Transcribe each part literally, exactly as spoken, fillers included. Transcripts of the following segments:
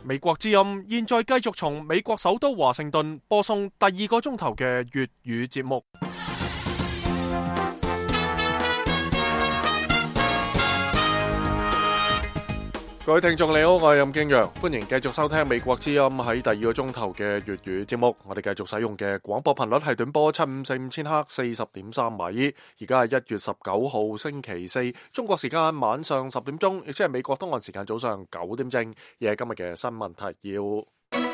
美國之音現在繼續從美國首都華盛頓播送第二個鐘頭嘅粵語節目。各位聽眾你好，我係任敬陽，歡迎繼續收聽美國之音喺第二個鐘頭嘅粵語節目。我哋繼續使用嘅廣播頻率係短波七五四五千赫四十點三米。而家係一月十九號星期四，中國時間晚上十點鐘，亦即係美國東岸時間早上九點正。而係今日嘅新聞提要。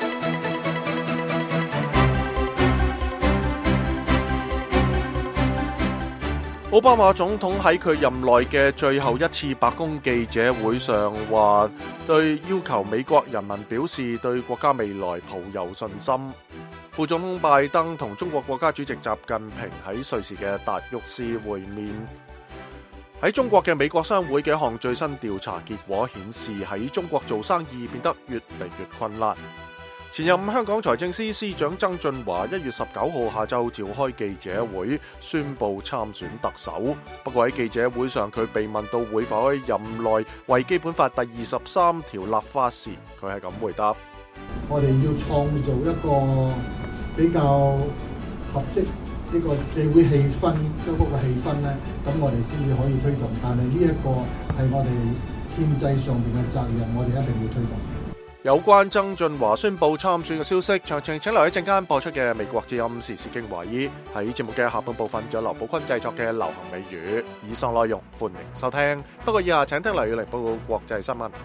奧巴馬總統喺佢任內嘅最後一次白宮記者會上話，對要求美國人民表示對國家未來抱有信心。副總統拜登同中國國家主席習近平喺瑞士嘅達沃斯會面。喺中國嘅美國商會嘅一項最新調查結果顯示，喺中國做生意變得越嚟越困難。前任香港財政司司長曾俊華一月十九號下晝召開記者會，宣布參選特首。不過喺記者會上，佢被問到會否喺任內為基本法第二十三條立法時，佢係咁回答： 我哋要創造一個比較合適呢個社會氣氛嗰個氣氛咧，咁我哋先至可以推動。但係呢一個係我哋憲制上面嘅責任，我哋一定要推動。 有關曾俊華宣布參選嘅消息，詳情請留喺陣間播出嘅美國之音時事經華爾。喺節目嘅下半部分，有劉寶坤製作嘅流行美語。以上內容歡迎收聽。不過以下請聽黎宇玲報告國際新聞。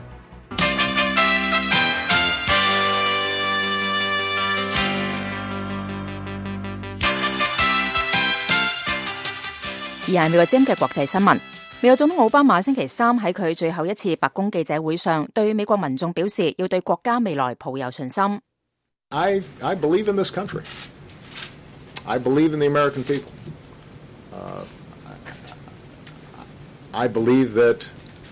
而係美國之音嘅國際新聞。美國總統奧巴馬星期三喺佢最後一次白宮記者會上，對美國民眾表示要對國家未來抱有信心。 I, I believe in this country. I believe in the American people. Uh, I believe that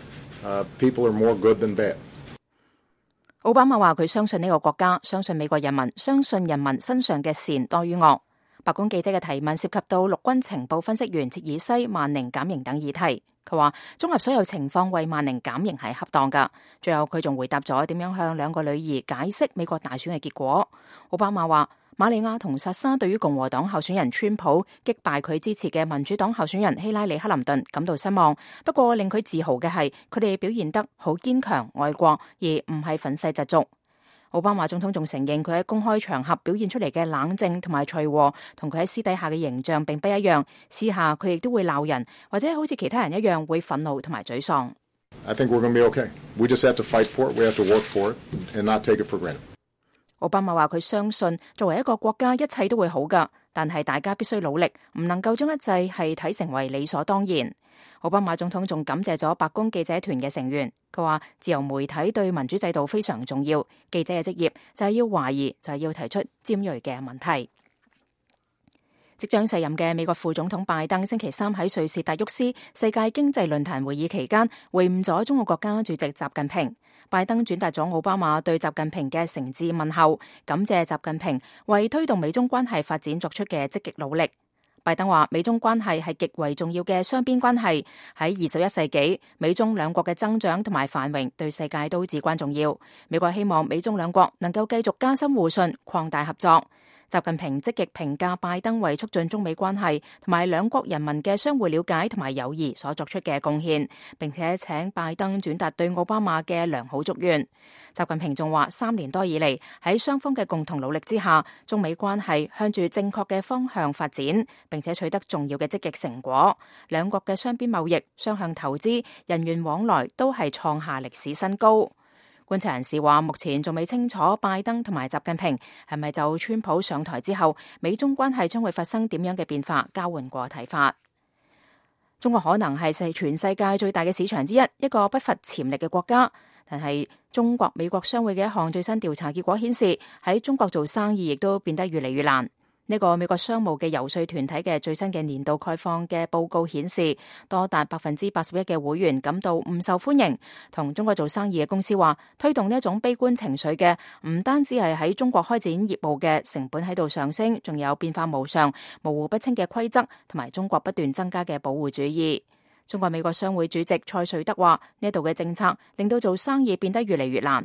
uh, people are more good than bad. 奧巴馬話佢相信呢個國家，相信美國人民，相信人民身上嘅善多於惡。白宮記者嘅提問涉及到陸軍情報分析員切爾西萬寧減刑等議題。佢話綜合所有情況為萬寧減刑係恰當噶。最後佢仲回答咗點樣向兩個女兒解釋美國大選嘅結果。奧巴馬話瑪利亞同薩莎對於共和黨候選人川普擊敗佢支持嘅民主黨候選人希拉里克林頓感到失望。不過令佢自豪嘅係佢哋表現得好堅強愛國，而唔係憤世嫉俗。奧巴馬總統仲承認佢喺公開場合表現出嚟嘅冷靜同埋隨和，同佢喺私底下嘅形象並不一樣。私下佢亦都會鬧人，或者好似其他人一樣會憤怒同埋沮喪。 I think we're going to be okay. We just have to fight for it. We have to work for it and not take it for granted. 奧巴馬話佢相信作為一個國家一切都會好㗎，但係大家必須努力，唔能夠將一切係睇成為理所當然。奧巴馬總統仲感謝咗白宮記者團嘅成員，佢話自由媒體對民主制度非常重要，記者嘅職業就係要懷疑，就係要提出尖銳嘅問題。即將卸任嘅美國副總統拜登星期三喺瑞士達沃斯世界經濟論壇會議期間會晤咗中國國家主席習近平。拜登轉達咗奧巴馬對習近平嘅誠摯問候，感謝習近平為推動美中關係發展作出嘅積極努力。拜登話美中關係係極為重要嘅雙邊關係，喺二十一世紀，美中兩國嘅增長同埋繁榮對世界都至關重要。美國希望美中兩國能夠繼續加深互信，擴大合作。習近平積極評價拜登為促進中美關係同埋兩國人民嘅相互了解同埋友誼所作出嘅貢獻，並且請拜登轉達對奧巴馬嘅良好祝願。習近平仲話三年多以嚟，喺雙方嘅共同努力之下，中美關係向住正確嘅方向發展，並且取得重要嘅積極成果。兩國嘅雙邊貿易、雙向投資、人員往來都係創下歷史新高。觀察人士話，目前仲未清楚拜登同埋習近平係咪就川普上台之後，美中關係將會發生點樣嘅變化，交換過睇法。中國可能係全世界最大嘅市場之一，一個不乏潛力嘅國家。但係中國美國商會嘅一項最新調查結果顯示，喺中國做生意亦都變得越嚟越難。呢個美國商務嘅遊說團體嘅最新嘅年度概況嘅報告顯示，多達百分之八十一嘅會員感到唔受歡迎。同中國做生意嘅公司話，推動呢一種悲觀情緒嘅唔單止係喺中國開展業務嘅成本喺度上升，仲有變化無常、模糊不清嘅規則，同埋中國不斷增加嘅保護主義。中國美國商會主席蔡瑞德話，呢度嘅政策令到做生意變得越嚟越難。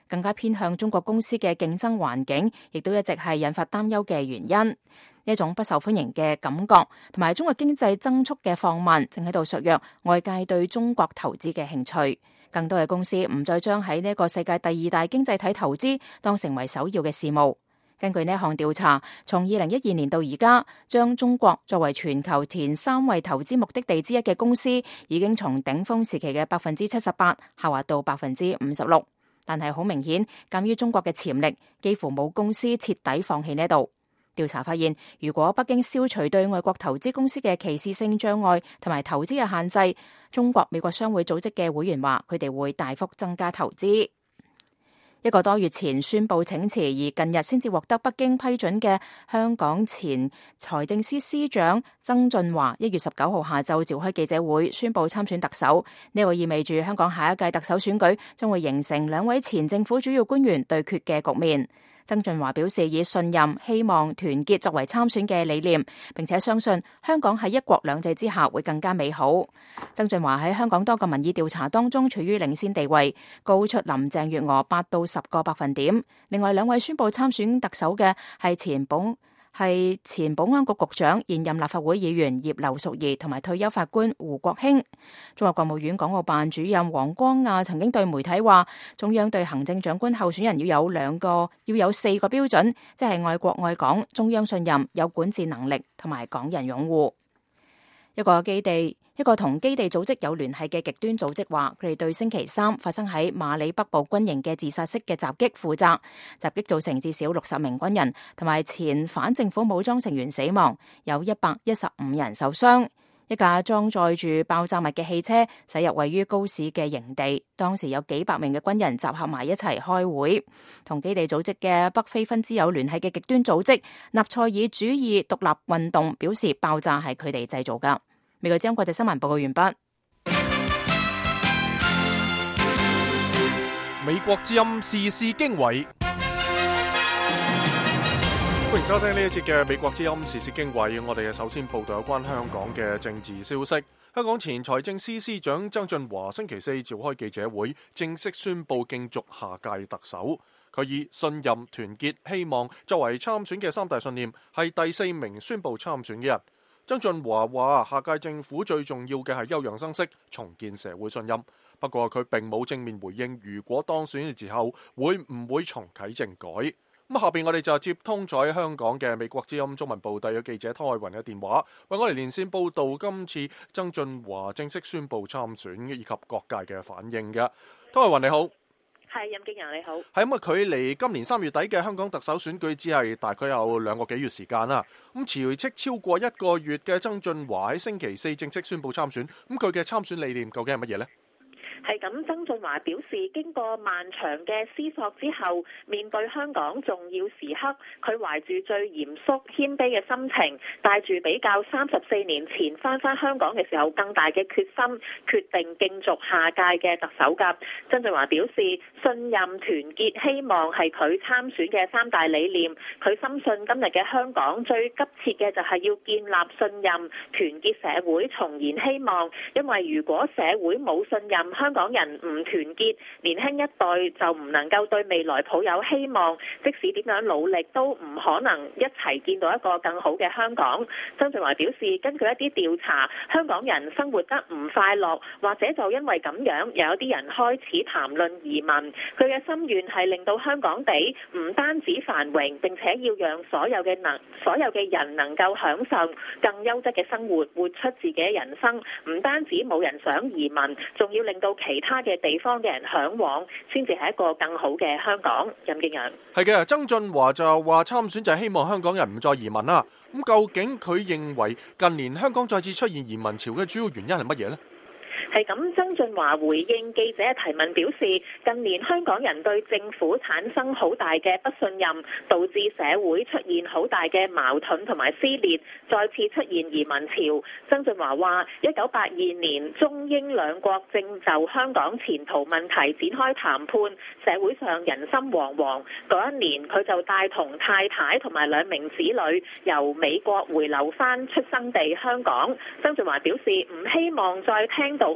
更加偏向中國公司嘅競爭環境，亦都一直係引發擔憂嘅原因。呢一種不受歡迎嘅感覺，同埋中國經濟增速嘅放慢，正喺度削弱外界對中國投資嘅興趣。更多嘅公司唔再將喺呢個世界第二大經濟體投資當成為首要嘅事務。根據呢項調查，從二零一二年到而家，將中國作為全球前三位投資目的地之一嘅公司，已經從頂峰時期嘅百分之七十八下滑到百分之五十六。但係好明顯，鑑於中國嘅潛力，幾乎冇公司徹底放棄呢度。調查發現，如果北京消除對外國投資公司嘅歧視性障礙同埋投資嘅限制，中國美國商會組織嘅會員話，佢哋會大幅增加投資。一個多月前宣布請辭，而近日先至獲得北京批准嘅香港前財政司司長曾俊華，一月十九號下晝召開記者會，宣布參選特首。呢個意味住香港下一屆特首選舉將會形成兩位前政府主要官員對決嘅局面。曾俊華表示，以信任、希望、團結作為參選嘅理念，並且相信香港喺一國兩制之下會更加美好。曾俊華喺香港多個民意調查當中處於領先地位，高出林鄭月娥八到十個百分點。另外兩位宣布參選特首嘅係前保係前保安局局長、現任立法會議員葉劉淑儀同埋退休法官胡國興。中國國務院港澳辦主任王光亞曾經對媒體話，中央對行政長官候選人要有兩個要有四個標準，即係愛國愛港、中央信任、有管治能力同埋港人擁護。一個基地一個同基地組織有聯繫嘅極端組織話，佢哋對星期三發生喺馬里北部軍營嘅自殺式嘅襲擊負責。襲擊造成至少六十名軍人同埋前反政府武裝成員死亡，有一百一十五人受傷。一架裝載住爆炸物嘅汽車駛入位於高市嘅營地，當時有幾百名嘅軍人集合埋一齊開會。同基地組織嘅北非分支有聯繫嘅極端組織納賽爾主義獨立運動表示，爆炸係佢哋製造㗎。美國之音國際新聞報告完畢。 美國之音時事經緯，歡迎收聽呢一節嘅美國之音時事經緯。我哋嘅首先報道有關香港嘅政治消息。香港前財政司司長曾俊華星期四召開記者會，正式宣布競逐下屆特首。佢以信任、團結、希望作為參選嘅三大信念，係第四名宣布參選嘅人。曾俊華話：下屆政府最重要嘅係休養生息，重建社會信任。不過佢並冇正面回應，如果當選嘅時候會唔會重啟政改。咁下邊我哋就接通咗喺香港嘅美國之音中文部第一記者湯偉雲嘅電話，為我哋連線報道今次曾俊華正式宣布參選以及各界嘅反應嘅。湯偉雲你好。 係，任敬揚你好。 係咁啊，距離今年三月底嘅香港特首選舉只係大概有兩個幾月時間啦。咁辭職超過一個月嘅曾俊華喺星期四正式宣布參選。咁佢嘅參選理念究竟係乜嘢呢？ 係咁，曾俊華表示，經過漫長嘅思索之後，面對香港重要時刻，佢懷住最嚴肅謙卑嘅心情，帶住比較三十四年前翻返香港嘅時候更大嘅決心，決定競逐下屆嘅特首㗎。曾俊華表示，信任、團結、希望係佢參選嘅三大理念。佢深信今日嘅香港最急切嘅就係要建立信任、團結社會，重燃希望。因為如果社會冇信任，香港人唔團結，年輕一代就唔能夠對未來抱有希望，即使點樣努力都唔可能一齊見到一個更好嘅香港。曾俊華表示，根據一啲調查，香港人生活得唔快樂，或者就因為咁樣，有啲人開始談論移民。佢嘅心願係令到香港地唔單止繁榮，並且要讓所有嘅能所有嘅人能夠享受更優質嘅生活，活出自己嘅人生。唔單止冇人想移民，仲要令到其他嘅地方嘅人嚮往，先至係一個更好嘅香港。任敬揚， 係嘅，曾俊華就話參選就係希望香港人唔再移民啦。咁究竟佢認為近年香港再次出現移民潮嘅主要原因係乜嘢呢？ 係咁，曾俊華回應記者嘅提問表示，近年香港人對政府產生好大嘅不信任，導致社會出現好大嘅矛盾同埋撕裂，再次出現移民潮。曾俊華話：一九八二年中英兩國正就香港前途問題展開談判，社會上人心惶惶。嗰一年佢就帶同太太同埋兩名子女由美國回流返出生地香港。曾俊華表示唔希望再聽到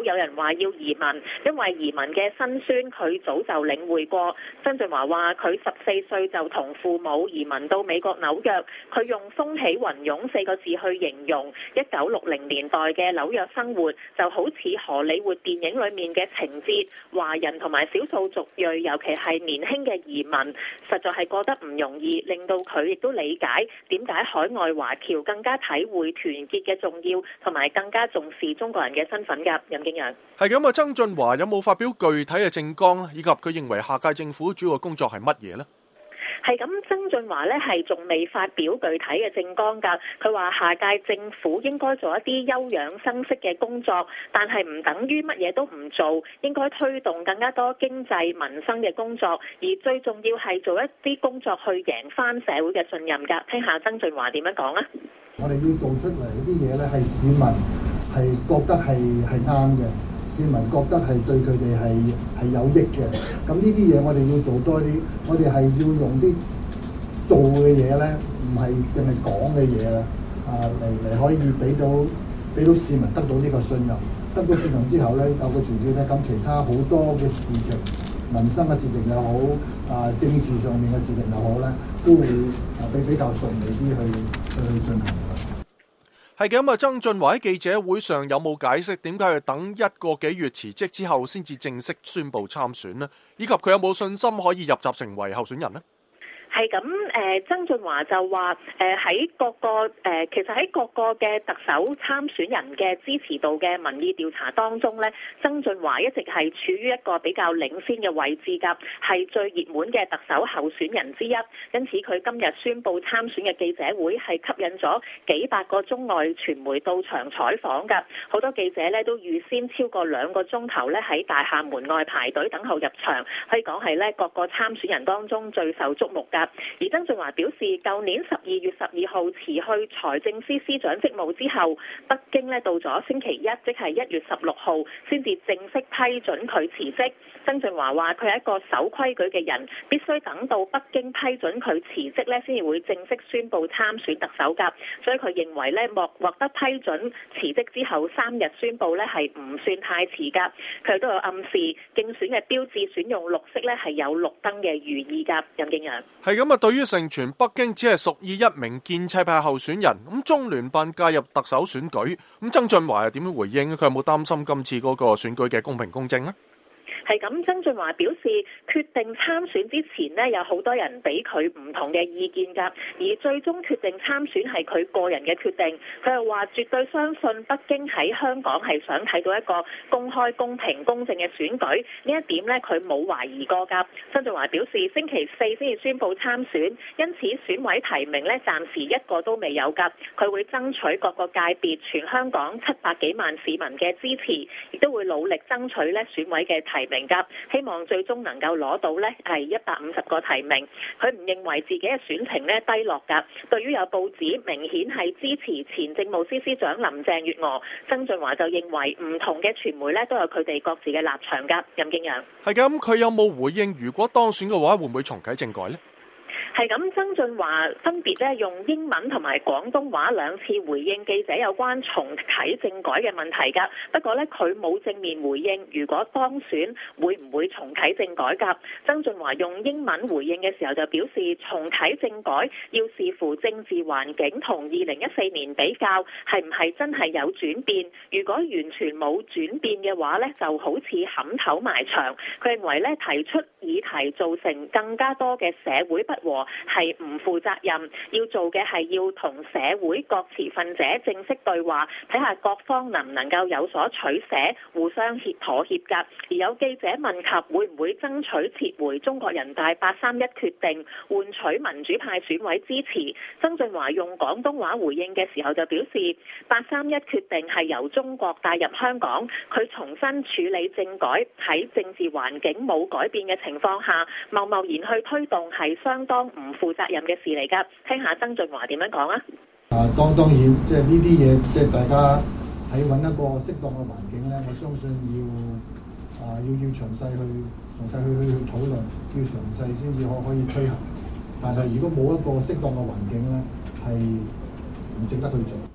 有人話要移民，因為移民嘅辛酸佢早就領會過。曾俊華話佢十四歲就同父母移民到美國紐約，佢用風起雲湧四個字去形容一九六零年代嘅紐約生活，就好似荷里活電影裡面嘅情節，華人同埋少數族裔，尤其係年輕嘅移民，實在係過得唔容易，令到佢亦都理解點解海外華僑更加體會團結嘅重要，同埋更加重視中國人嘅身份㗎。任敬陽係咁啊，曾俊華有冇發表具體嘅政綱，以及佢認為下屆政府主要嘅工作係乜嘢呢？ 係咁，曾俊華呢係仲未發表具體嘅政綱㗎。佢話下屆政府應該做一啲休養生息嘅工作，但係唔等於乜嘢都唔做，應該推動更加多經濟民生嘅工作，而最重要係做一啲工作去贏翻社會嘅信任㗎。聽下曾俊華點樣講啊！ 我哋要做出嚟嗰啲嘢呢，係市民係覺得係係啱嘅。市民覺得係對佢哋係係有益嘅，咁呢啲嘢我哋要做多啲，我哋係要用啲做嘅嘢咧，唔係淨係講嘅嘢啦，啊嚟嚟可以俾到俾到市民得到呢個信任，得到信任之後咧，有個團結咧，咁其他好多嘅事情，民生嘅事情又好，啊政治上面嘅事情又好咧，都會啊比比較順利啲去去進行。 係嘅，咁啊，曾俊華喺記者會上有冇解釋點解要等一個幾月辭職之後先至正式宣布參選呢？以及佢有冇信心可以入閘成為候選人呢？ 係咁，誒曾俊華就話，誒喺各個誒，其實喺各個嘅特首參選人嘅支持度嘅民意調查當中咧，曾俊華一直係處於一個比較領先嘅位置㗎，係最熱門嘅特首候選人之一。因此佢今日宣布參選嘅記者會係吸引咗幾百個中外傳媒到場採訪㗎，好多記者咧都預先超過兩個鐘頭咧喺大廈門外排隊等候入場，可以講係咧各個參選人當中最受矚目㗎。而曾俊華表示，舊年十二月十二號辭去財政司司長職務之後，北京咧到咗星期一，即係一月十六號，先至正式批准佢辭職。曾俊華話：佢係一個守規矩嘅人，必須等到北京批准佢辭職咧，先至會正式宣布參選特首㗎。所以佢認為咧，獲獲得批准辭職之後三日宣布咧係唔算太遲㗎。佢都有暗示競選嘅標誌選用綠色咧係有綠燈嘅寓意㗎。任敬陽係咁啊，對於盛傳北京只係屬意一名建制派候選人，咁中聯辦介入特首選舉，咁曾俊華又點樣回應？佢有冇擔心今次嗰個選舉嘅公平公正呢？ 係咁，曾俊華表示決定參選之前呢，有好多人俾佢唔同嘅意見㗎，而最終決定參選係佢個人嘅決定。佢又話絕對相信北京喺香港係想睇到一個公開、公平、公正嘅選舉，呢一點呢，佢冇懷疑過㗎。曾俊華表示星期四先至宣布參選，因此選委提名呢，暫時一個都未有㗎。佢會爭取各個界別全香港七百幾萬市民嘅支持，亦都會努力爭取呢選委嘅提名。希望最終能夠攞到呢係一百五十個提名。佢唔認為自己嘅選情呢低落㗎。對於有報紙明顯係支持前政務司司長林鄭月娥，曾俊華就認為唔同嘅傳媒呢都有佢哋各自嘅立場㗎。任敬陽係咁，佢有冇回應如果當選嘅話，會唔會重啟政改呢？ 係咁，曾俊華分別咧用英文同埋廣東話兩次回應記者有關重啟政改嘅問題㗎。不過咧，佢冇正面回應如果當選會唔會重啟政改㗎。曾俊華用英文回應嘅時候就表示，重啟政改要視乎政治環境同二零一四年比較，係唔係真係有轉變？如果完全冇轉變嘅話咧，就好似冚頭埋牆。佢認為咧，提出議題造成更加多嘅社會不和，係唔負責任。要做嘅係要同社會各持份者正式對話，睇下各方能唔能夠有所取捨，互相協妥協㗎。而有記者問及會唔會爭取撤回中國人大八三一決定，換取民主派選委支持，曾俊華用廣東話回應嘅時候就表示，八三一決定係由中國帶入香港，佢重新處理政改，喺政治環境冇改變嘅情況下，貿貿然去推動係相當唔負責任嘅事嚟㗎。聽下曾俊華點樣講啊？ 啊，當當然，即係呢啲嘢，即係大家喺揾一個適當嘅環境咧，我相信要啊，要要詳細去詳細去去去討論，要詳細先至可可以推行。但係如果冇一個適當嘅環境咧，係唔值得去做。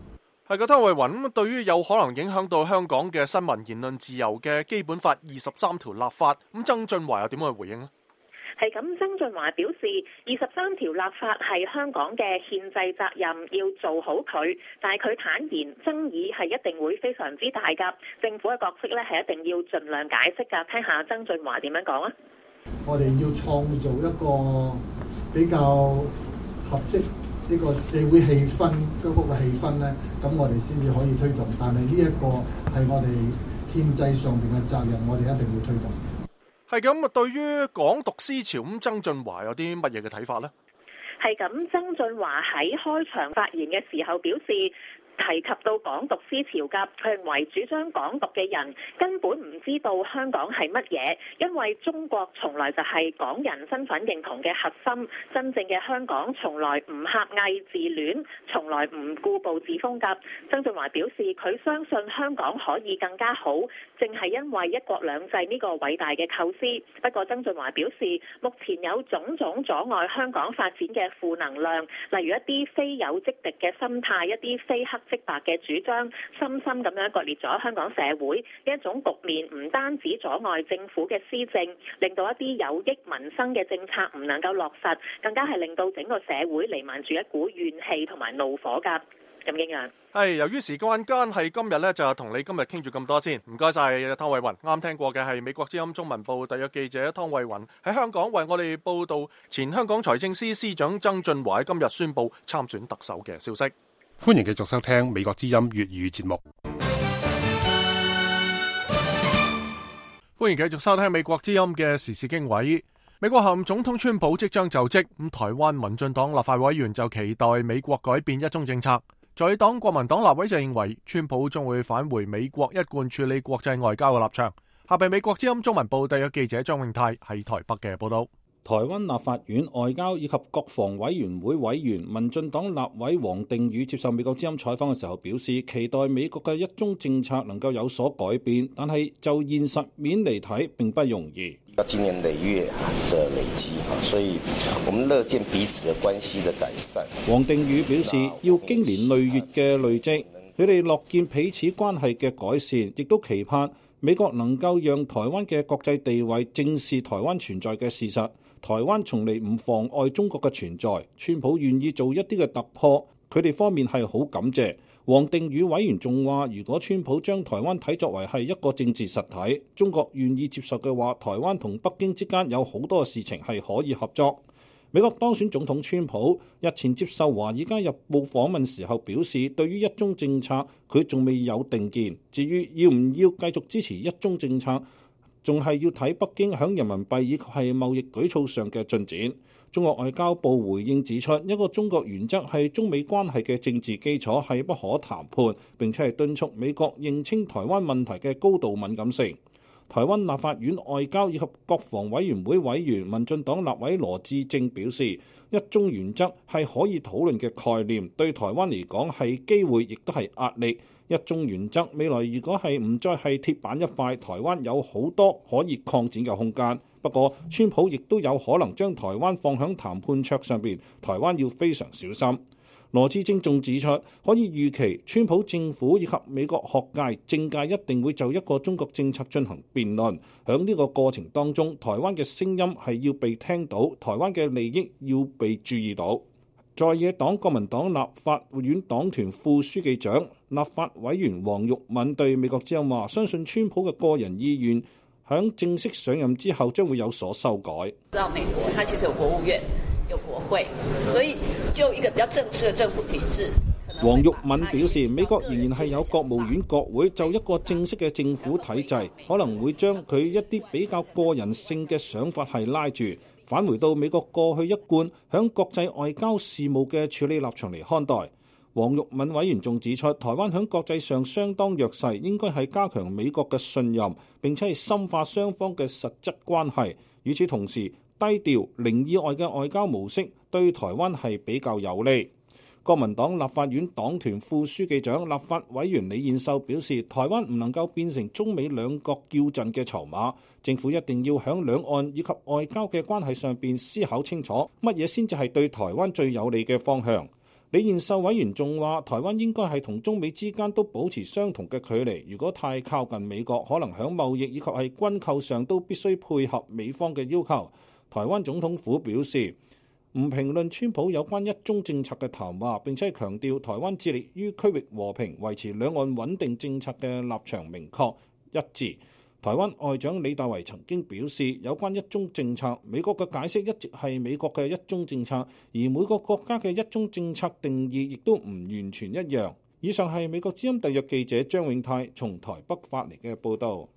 係個湯慧雲，對於有可能影響到香港嘅新聞言論自由嘅基本法二十三條立法，咁曾俊華又點樣去回應呢？ 係咁，曾俊華表示，二十三條立法係香港嘅憲制責任，要做好佢。但係佢坦言，爭議係一定會非常之大㗎。政府嘅角色咧係一定要盡量解釋㗎。聽下曾俊華點樣講啊！ 我哋要創造一個比較合適呢個社會氣氛嗰個氣氛咧，咁我哋先至可以推動。但係呢一個係我哋憲制上邊嘅責任，我哋一定要推動。 係咁啊！對於港獨思潮，咁曾俊華有啲乜嘢嘅睇法呢？ 係咁，曾俊華喺開場發言嘅時候表示，提及到港獨思潮㗎，佢認為主張港獨嘅人根本唔知道香港係乜嘢，因為中國從來就係港人身份認同嘅核心，真正嘅香港從來唔狹隘自戀，從來唔固步自封㗎。曾俊華表示，佢相信香港可以更加好，正係因為一國兩制呢個偉大嘅構思。不過曾俊華表示，目前有種種阻礙香港發展嘅負能量，例如一啲非友即敵嘅心態，一啲非黑即白嘅主張，深深咁樣割裂咗香港社會。呢一種局面唔單止阻礙政府嘅施政，令到一啲有益民生嘅政策唔能夠落實，更加係令到整個社會瀰漫住一股怨氣同埋怒火㗎。咁樣係由於時間關係，今日咧就同你今日傾住咁多先，唔該晒湯慧雲。啱聽過嘅係美國之音中文部特約記者湯慧雲喺香港為我哋報道前香港財政司司長曾俊華喺今日宣布參選特首嘅消息。 歡迎繼續收聽美國之音粵語節目。 歡迎繼續收聽美國之音嘅時事經緯。美國候任總統川普即將就職，咁台灣民進黨立法委員就期待美國改變一中政策。在黨國民黨立委就認為，川普將會返回美國一貫處理國際外交嘅立場。下邊美國之音中文部特約記者張永泰喺台北嘅報道。 台灣立法院外交以及國防委員會委員民進黨立委王定宇接受美國之音採訪嘅時候表示，期待美國嘅一中政策能夠有所改變，但係就現實面嚟睇並不容易。 要經年累月的累積，所以我們樂見彼此的關係的改善。 王定宇表示，要經年累月嘅累積，佢哋樂見彼此關係嘅改善，亦都期盼美國能夠讓台灣嘅國際地位正視台灣存在嘅事實。台灣從嚟唔妨礙中國嘅存在，川普願意做一啲嘅突破，佢哋方面係好感謝。王定宇委員仲話，如果川普將台灣睇作為係一個政治實體，中國願意接受嘅話，台灣同北京之間有好多事情係可以合作。美國當選總統川普日前接受《華爾街日報》訪問時候表示，對於一中政策佢仲未有定見，至於要唔要繼續支持一中政策，仲係要睇北京響人民幣以及係貿易舉措上嘅進展。中國外交部回應指出，一個中國原則係中美關係嘅政治基礎，係不可談判，並且係敦促美國認清台灣問題嘅高度敏感性。台灣立法院外交以及國防委員會委員民進黨立委羅致政表示，一中原則係可以討論嘅概念，對台灣嚟講係機會，亦都係壓力。一中原則未來如果係唔再係鐵板一塊，台灣有好多可以擴展嘅空間。不過，川普亦都有可能將台灣放響談判桌上邊，台灣要非常小心。羅致政仲指出，可以預期川普政府以及美國學界、政界一定會就一個中國政策進行辯論。響呢個過程當中，台灣嘅聲音係要被聽到，台灣嘅利益要被注意到。在野黨國民黨立法院黨團副書記長、立法委員黃玉敏對美國之音話，相信川普嘅個人意願響正式上任之後將會有所修改。 知道美國，它其實有國務院、有國會，所以就一個比較正式嘅政府體制。 黃玉敏表示，美國仍然係有國務院、國會，就一個正式嘅政府體制，可能會將佢一啲比較個人性嘅想法係拉住。返回到美國過去一貫響國際外交事務嘅處理立場嚟看待。黃玉敏委員仲指出，台灣響國際上相當弱勢，應該係加強美國嘅信任，並且係深化雙方嘅實質關係。與此同時，低調零意外嘅外交模式對台灣係比較有利。國民黨立法院黨團副書記長、立法委員李彥秀表示，台灣唔能夠變成中美兩國叫陣嘅籌碼，政府一定要響兩岸以及外交嘅關係上邊思考清楚，乜嘢先至係對台灣最有利嘅方向。 李彥秀委員仲話，台灣應該係同中美之間都保持相同嘅距離，如果太靠近美國，可能響貿易以及係軍購上都必須配合美方嘅要求。台灣總統府表示唔評論川普有關一中政策嘅談話，並且強調台灣致力於區域和平、維持兩岸穩定政策嘅立場明確一致。台灣外長李大維曾經表示，有關一中政策，美國嘅解釋一直係美國嘅一中政策，而每個國家嘅一中政策定義亦都唔完全一樣。以上係美國之音特約記者張永泰從台北發嚟嘅報導。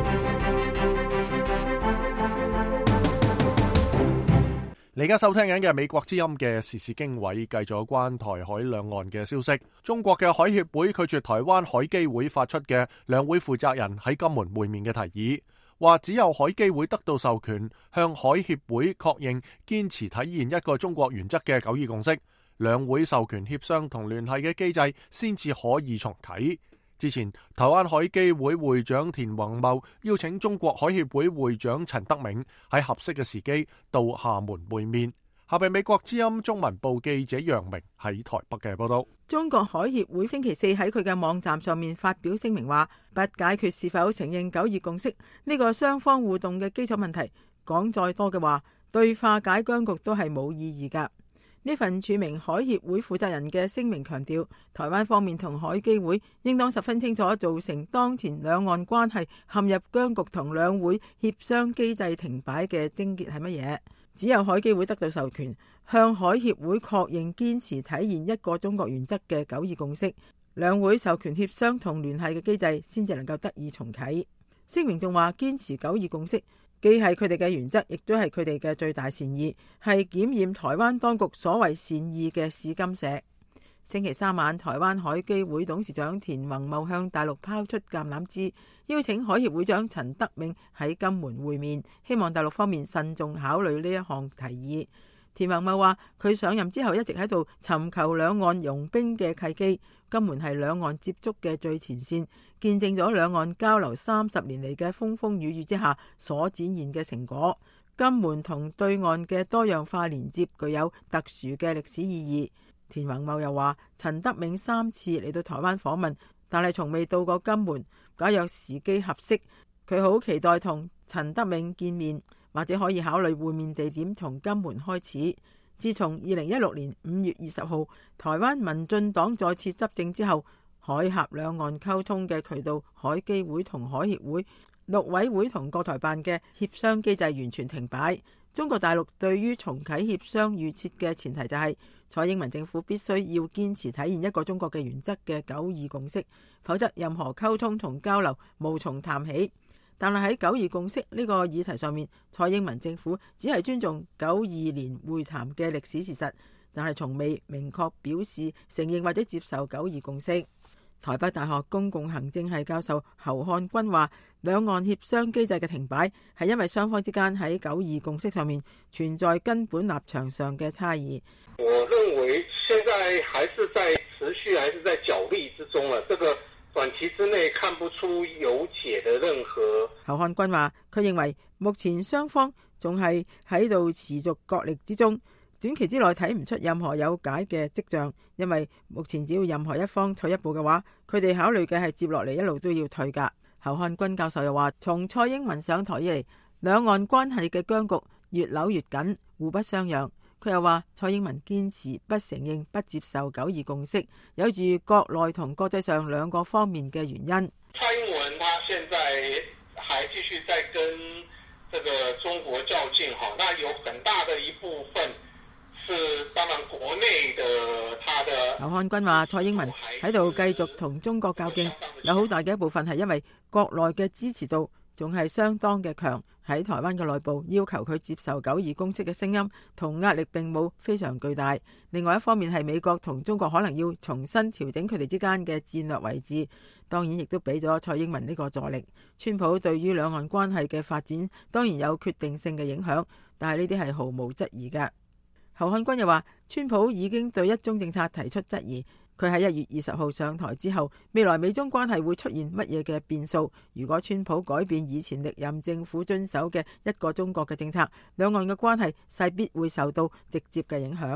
你而家收聽緊嘅美國之音嘅時事經緯，繼續關台海兩岸嘅消息。中國嘅海協會拒絕台灣海基會發出嘅兩會負責人喺金門會面嘅提議，話只有海基會得到授權，向海協會確認堅持體現一個中國原則嘅九二共識，兩會授權協商同聯繫嘅機制先至可以重啟。之前，台灣海基會會長田宏茂邀請中國海協會會長陳德銘喺合適嘅時機到廈門會面。下邊美國之音中文部記者楊明喺台北嘅報道。 中國海協會星期四喺佢嘅網站上面發表聲明話，不解決是否承認九二共識呢個雙方互動嘅基礎問題，講再多嘅話，對化解僵局都係冇意義㗎。呢份署名海協會負責人嘅聲明強調，台灣方面同海基會應當十分清楚造成當前兩岸關係陷入僵局同兩會協商機制停擺嘅症結係乜嘢？只有海基會得到授權，向海協會確認堅持體現一個中國原則嘅九二共識，兩會授權協商同聯繫嘅機制先至能夠得以重啟。聲明仲話，堅持九二共識既係佢哋嘅原則，亦都係佢哋嘅最大善意，係檢驗台灣當局所謂善意嘅試金石。星期三晚，台灣海基會董事長田宏茂向大陸拋出橄欖枝，邀請海協會長陳德銘喺金門會面，希望大陸方面慎重考慮呢一項提議。田宏茂話，佢上任之後一直喺度尋求兩岸融冰嘅契機，金門係兩岸接觸嘅最前線，見證咗兩岸交流三十年嚟嘅風風雨雨之下所展現嘅成果。金門同對岸嘅多樣化連接具有特殊嘅歷史意義。田宏茂又話，陳德銘三次嚟到台灣訪問，但係從未到過金門。假若時機合適，佢好期待同陳德銘見面，或者可以考慮會面地點從金門開始。自從二零一六年五月二十號台灣民進黨再次執政之後，海峽兩岸溝通嘅渠道，海基會同海協會、陸委會同國台辦嘅協商機制完全停擺。中國大陸對於重啟協商預設嘅前提就係蔡英文政府必須要堅持體現一個中國嘅原則嘅九二共識，否則任何溝通同交流無從談起。但係喺九二共識呢個議題上面，蔡英文政府只係尊重九二年會談嘅歷史事實，但係從未明確表示承認或者接受九二共識。台北大學公共行政系教授侯漢君話，兩岸協商機制嘅停擺係因為雙方之間喺九二共識上面存在根本立場上嘅差異。 我認為現在還是在持續，還是在角力之中了。這個短期之內看不出有解的任何。 侯漢君話，佢認為目前雙方仲係喺度持續角力之中。短期之內睇唔出任何有解嘅跡象，因為目前只要任何一方退一步嘅話，佢哋考慮嘅係接落嚟一路都要退㗎。侯漢君教授又話，從蔡英文上台以嚟，兩岸關係嘅僵局越扭越緊，互不相讓。佢又話，蔡英文堅持不承認、不接受九二共識，有住國內同國際上兩個方面嘅原因。 蔡英文他現在還繼續在跟這個中國較勁，哈，那有很大的一部分。是當然國內的他的。 劉漢軍話，蔡英文喺度繼續同中國較勁，有好大嘅一部分係因為國內嘅支持度仲係相當嘅強，喺台灣嘅內部要求佢接受九二共識嘅聲音同壓力並冇非常巨大。另外一方面係美國同中國可能要重新調整佢哋之間嘅戰略位置，當然亦都俾咗蔡英文呢個助力。川普對於兩岸關係嘅發展當然有決定性嘅影響，但係呢啲係毫無質疑嘅。侯漢軍又話，川普已經對一中政策提出質疑。佢喺一月二十號上台之後，未來美中關係會出現乜嘢嘅變數？如果川普改變以前歷任政府遵守嘅一個中國嘅政策，兩岸嘅關係勢必會受到直接嘅影響。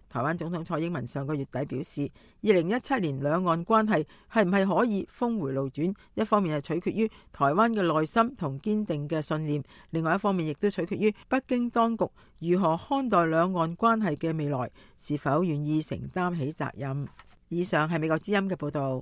台灣總統蔡英文上個月底表示，二零一七年兩岸關係係唔係可以峰回路轉，一方面係取決於台灣嘅耐心同堅定嘅信念，另外一方面亦都取決於北京當局如何看待兩岸關係嘅未來，是否願意承擔起責任。以上係美國之音嘅報導。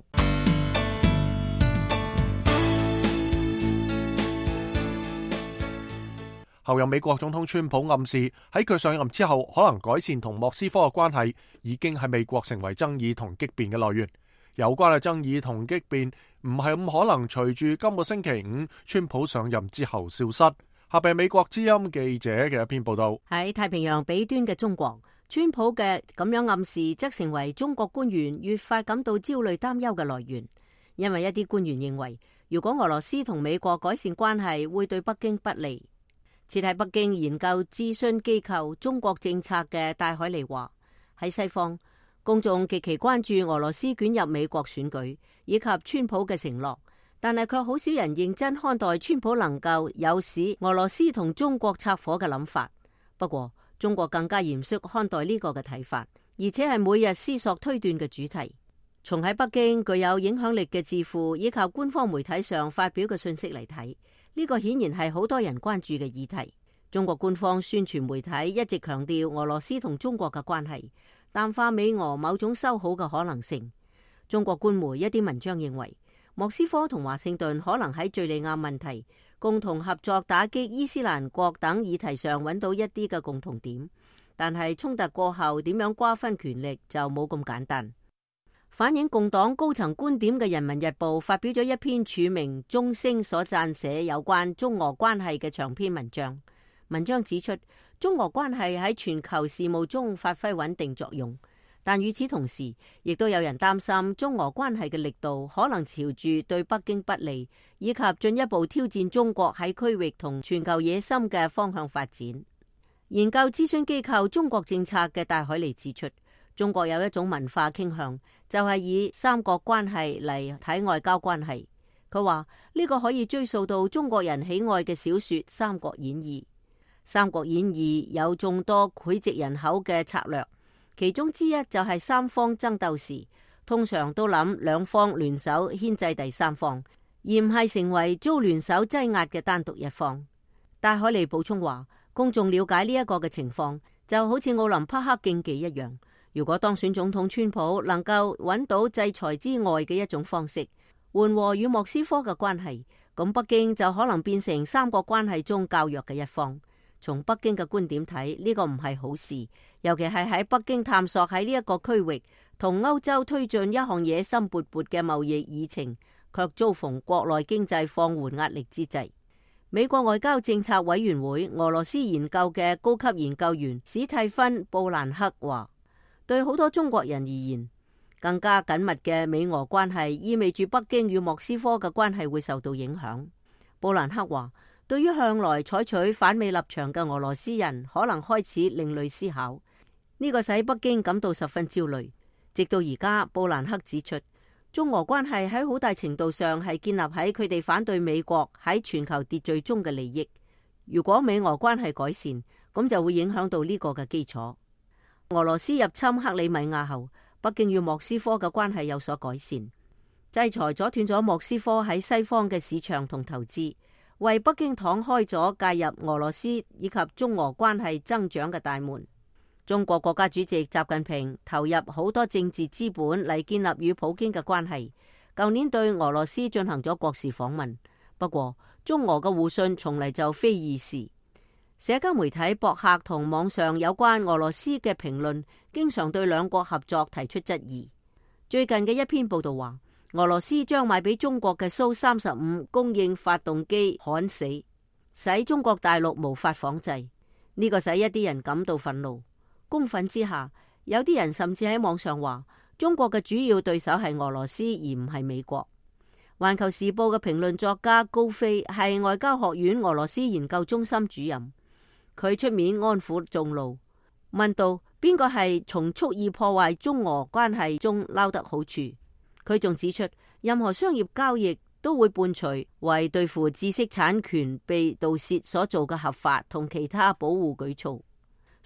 後任美國總統川普暗示喺佢上任之後，可能改善同莫斯科嘅關係，已經喺美國成為爭議同激辯嘅來源。有關嘅爭議同激辯唔係咁可能隨住今個星期五川普上任之後消失。下邊美國之音記者嘅一篇報道。 喺太平洋彼端嘅中國，川普嘅咁樣暗示則成為中國官員越發感到焦慮擔憂嘅來源，因為一啲官員認為，如果俄羅斯同美國改善關係，會對北京不利。設喺北京研究諮詢機構中國政策嘅戴海尼話，喺西方公眾極其關注俄羅斯捲入美國選舉以及川普嘅承諾，但係卻好少人認真看待川普能夠誘使俄羅斯同中國拆夥嘅諗法。不過中國更加嚴肅看待呢個嘅睇法，而且係每日思索推斷嘅主題。從喺北京具有影響力嘅智庫以及官方媒體上發表嘅信息嚟睇，呢個顯然係好多人關注嘅議題。中國官方宣傳媒體一直強調俄羅斯同中國嘅關係，淡化美俄某種修好嘅可能性。中國官媒一啲文章認為，莫斯科同華盛頓可能喺敘利亞問題、共同合作打擊伊斯蘭國等議題上揾到一啲嘅共同點，但係衝突過後點樣瓜分權力就冇咁簡單。反映共黨高層觀點嘅《人民日報》發表咗一篇署名鐘聲所撰寫有關中俄關係嘅長篇文章。文章指出，中俄關係喺全球事務中發揮穩定作用，但與此同時，亦都有人擔心中俄關係嘅力度可能朝住對北京不利，以及進一步挑戰中國喺區域同全球野心嘅方向發展。研究諮詢機構中國政策嘅戴海尼指出，中國有一種文化傾向，就係以三角關係嚟睇外交關係。佢話呢個可以追溯到中國人喜愛嘅小說《三國演義》。《三國演義》有眾多膾炙人口嘅策略，其中之一就係三方爭鬥時，通常都諗兩方聯手牽制第三方，而唔係成為遭聯手擠壓嘅單獨一方。戴海尼補充話，公眾了解呢一個嘅情況，就好似奧林匹克競技一樣。如果當選總統川普能夠揾到制裁之外嘅一種方式，緩和與莫斯科嘅關係，咁北京就可能變成三國關係中較弱嘅一方。從北京嘅觀點睇，呢個唔係好事，尤其係喺北京探索喺呢一個區域同歐洲推進一項野心勃勃嘅貿易議程，卻遭逢國內經濟放緩壓力之際。美國外交政策委員會俄羅斯研究嘅高級研究員史蒂芬布蘭克話，對好多中國人而言，更加緊密嘅美俄關係意味住北京與莫斯科嘅關係會受到影響。布蘭克話，對於向來採取反美立場嘅俄羅斯人，可能開始另類思考，呢個使北京感到十分焦慮。直到而家，布蘭克指出，中俄關係喺好大程度上係建立喺佢哋反對美國喺全球秩序中嘅利益。如果美俄關係改善，咁就會影響到呢個嘅基礎。俄羅斯入侵克里米亞後，北京與莫斯科嘅關係有所改善，制裁阻斷咗莫斯科喺西方嘅市場同投資，為北京敞開咗介入俄羅斯以及中俄關係增長嘅大門。中國國家主席習近平投入好多政治資本嚟建立與普京嘅關係，舊年對俄羅斯進行咗國事訪問。不過中俄嘅互信從嚟就非易事，社交媒體、博客同網上有關俄羅斯嘅評論經常對兩國合作提出質疑。最近嘅一篇報道話，俄羅斯將賣俾中國嘅蘇三十五供應發動機焊死，使中國大陸無法仿製。呢個使一啲人感到憤怒。公憤之下，有啲人甚至喺網上話，中國嘅主要對手係俄羅斯，而唔係美國。環球時報嘅評論作家高飛係外交學院俄羅斯研究中心主任，佢出面安撫眾怒，問道邊個係從蓄意破壞中俄關係中撈得好處。佢仲指出，任何商業交易都會伴隨為對付知識產權被盜竊所做嘅合法同其他保護舉措。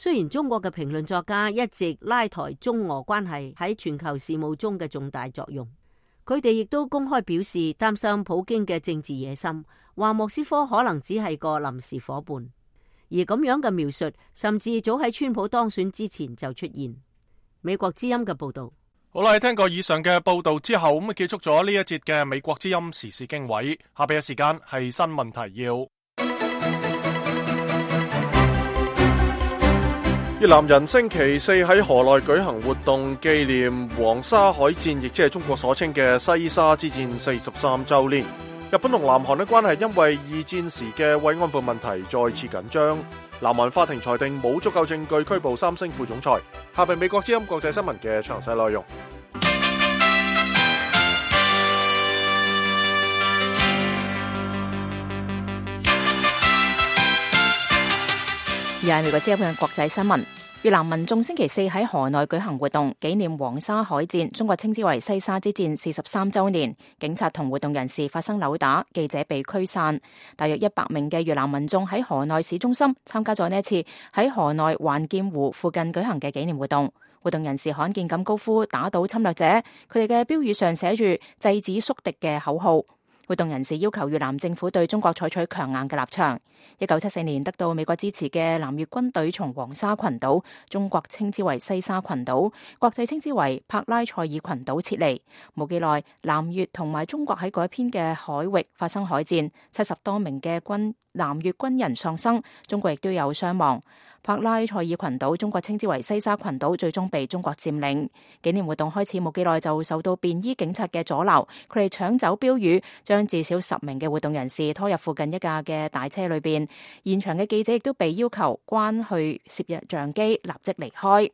雖然中國嘅評論作家一直拉抬中俄關係喺全球事務中嘅重大作用，佢哋亦都公開表示擔心普京嘅政治野心，話莫斯科可能只係個臨時夥伴。而咁樣嘅描述，甚至早喺川普當選之前就出現。美國之音嘅報道。 好啦，聽過以上嘅報道之後，咁啊結束咗呢一節嘅美國之音時事經緯。下邊嘅時間係新聞提要。越南人星期四喺河內舉行活動，紀念黃沙海戰，亦即係中國所稱嘅西沙之戰四十三週年。日本同南韓嘅關係因為二戰時嘅慰安婦問題再次緊張。南韓法庭裁定冇足夠證據拘捕三星副總裁。下邊美國之音國際新聞嘅詳細內容。 而係美國之音嘅國際新聞。越南民眾星期四喺河內舉行活動，紀念黃沙海戰，中國稱之為西沙之戰四十三週年。警察同活動人士發生扭打，記者被驅散。大約一百名嘅越南民眾喺河內市中心參加咗呢一次喺河內還劍湖附近舉行嘅紀念活動。活動人士罕見咁高呼打倒侵略者，佢哋嘅標語上寫住制止宿敵嘅口號。活動人士要求越南政府對中國採取強硬嘅立場。一九七四年得到美國支持嘅南越軍隊從黃沙群島，中國稱之為西沙群島，國際稱之為帕拉塞爾群島撤離。冇幾耐，南越同埋中國喺嗰一片嘅海域發生海戰，七十多名嘅軍南越軍人喪生，中國亦都有傷亡。帕拉塞爾群島，中國稱之為西沙群島，最終被中國佔領。紀念活動開始冇幾耐就受到便衣警察嘅阻撓，佢哋搶走標語，將至少十名嘅活動人士拖入附近一架嘅大車裏邊。現場嘅記者亦都被要求關去攝像機，立即離開。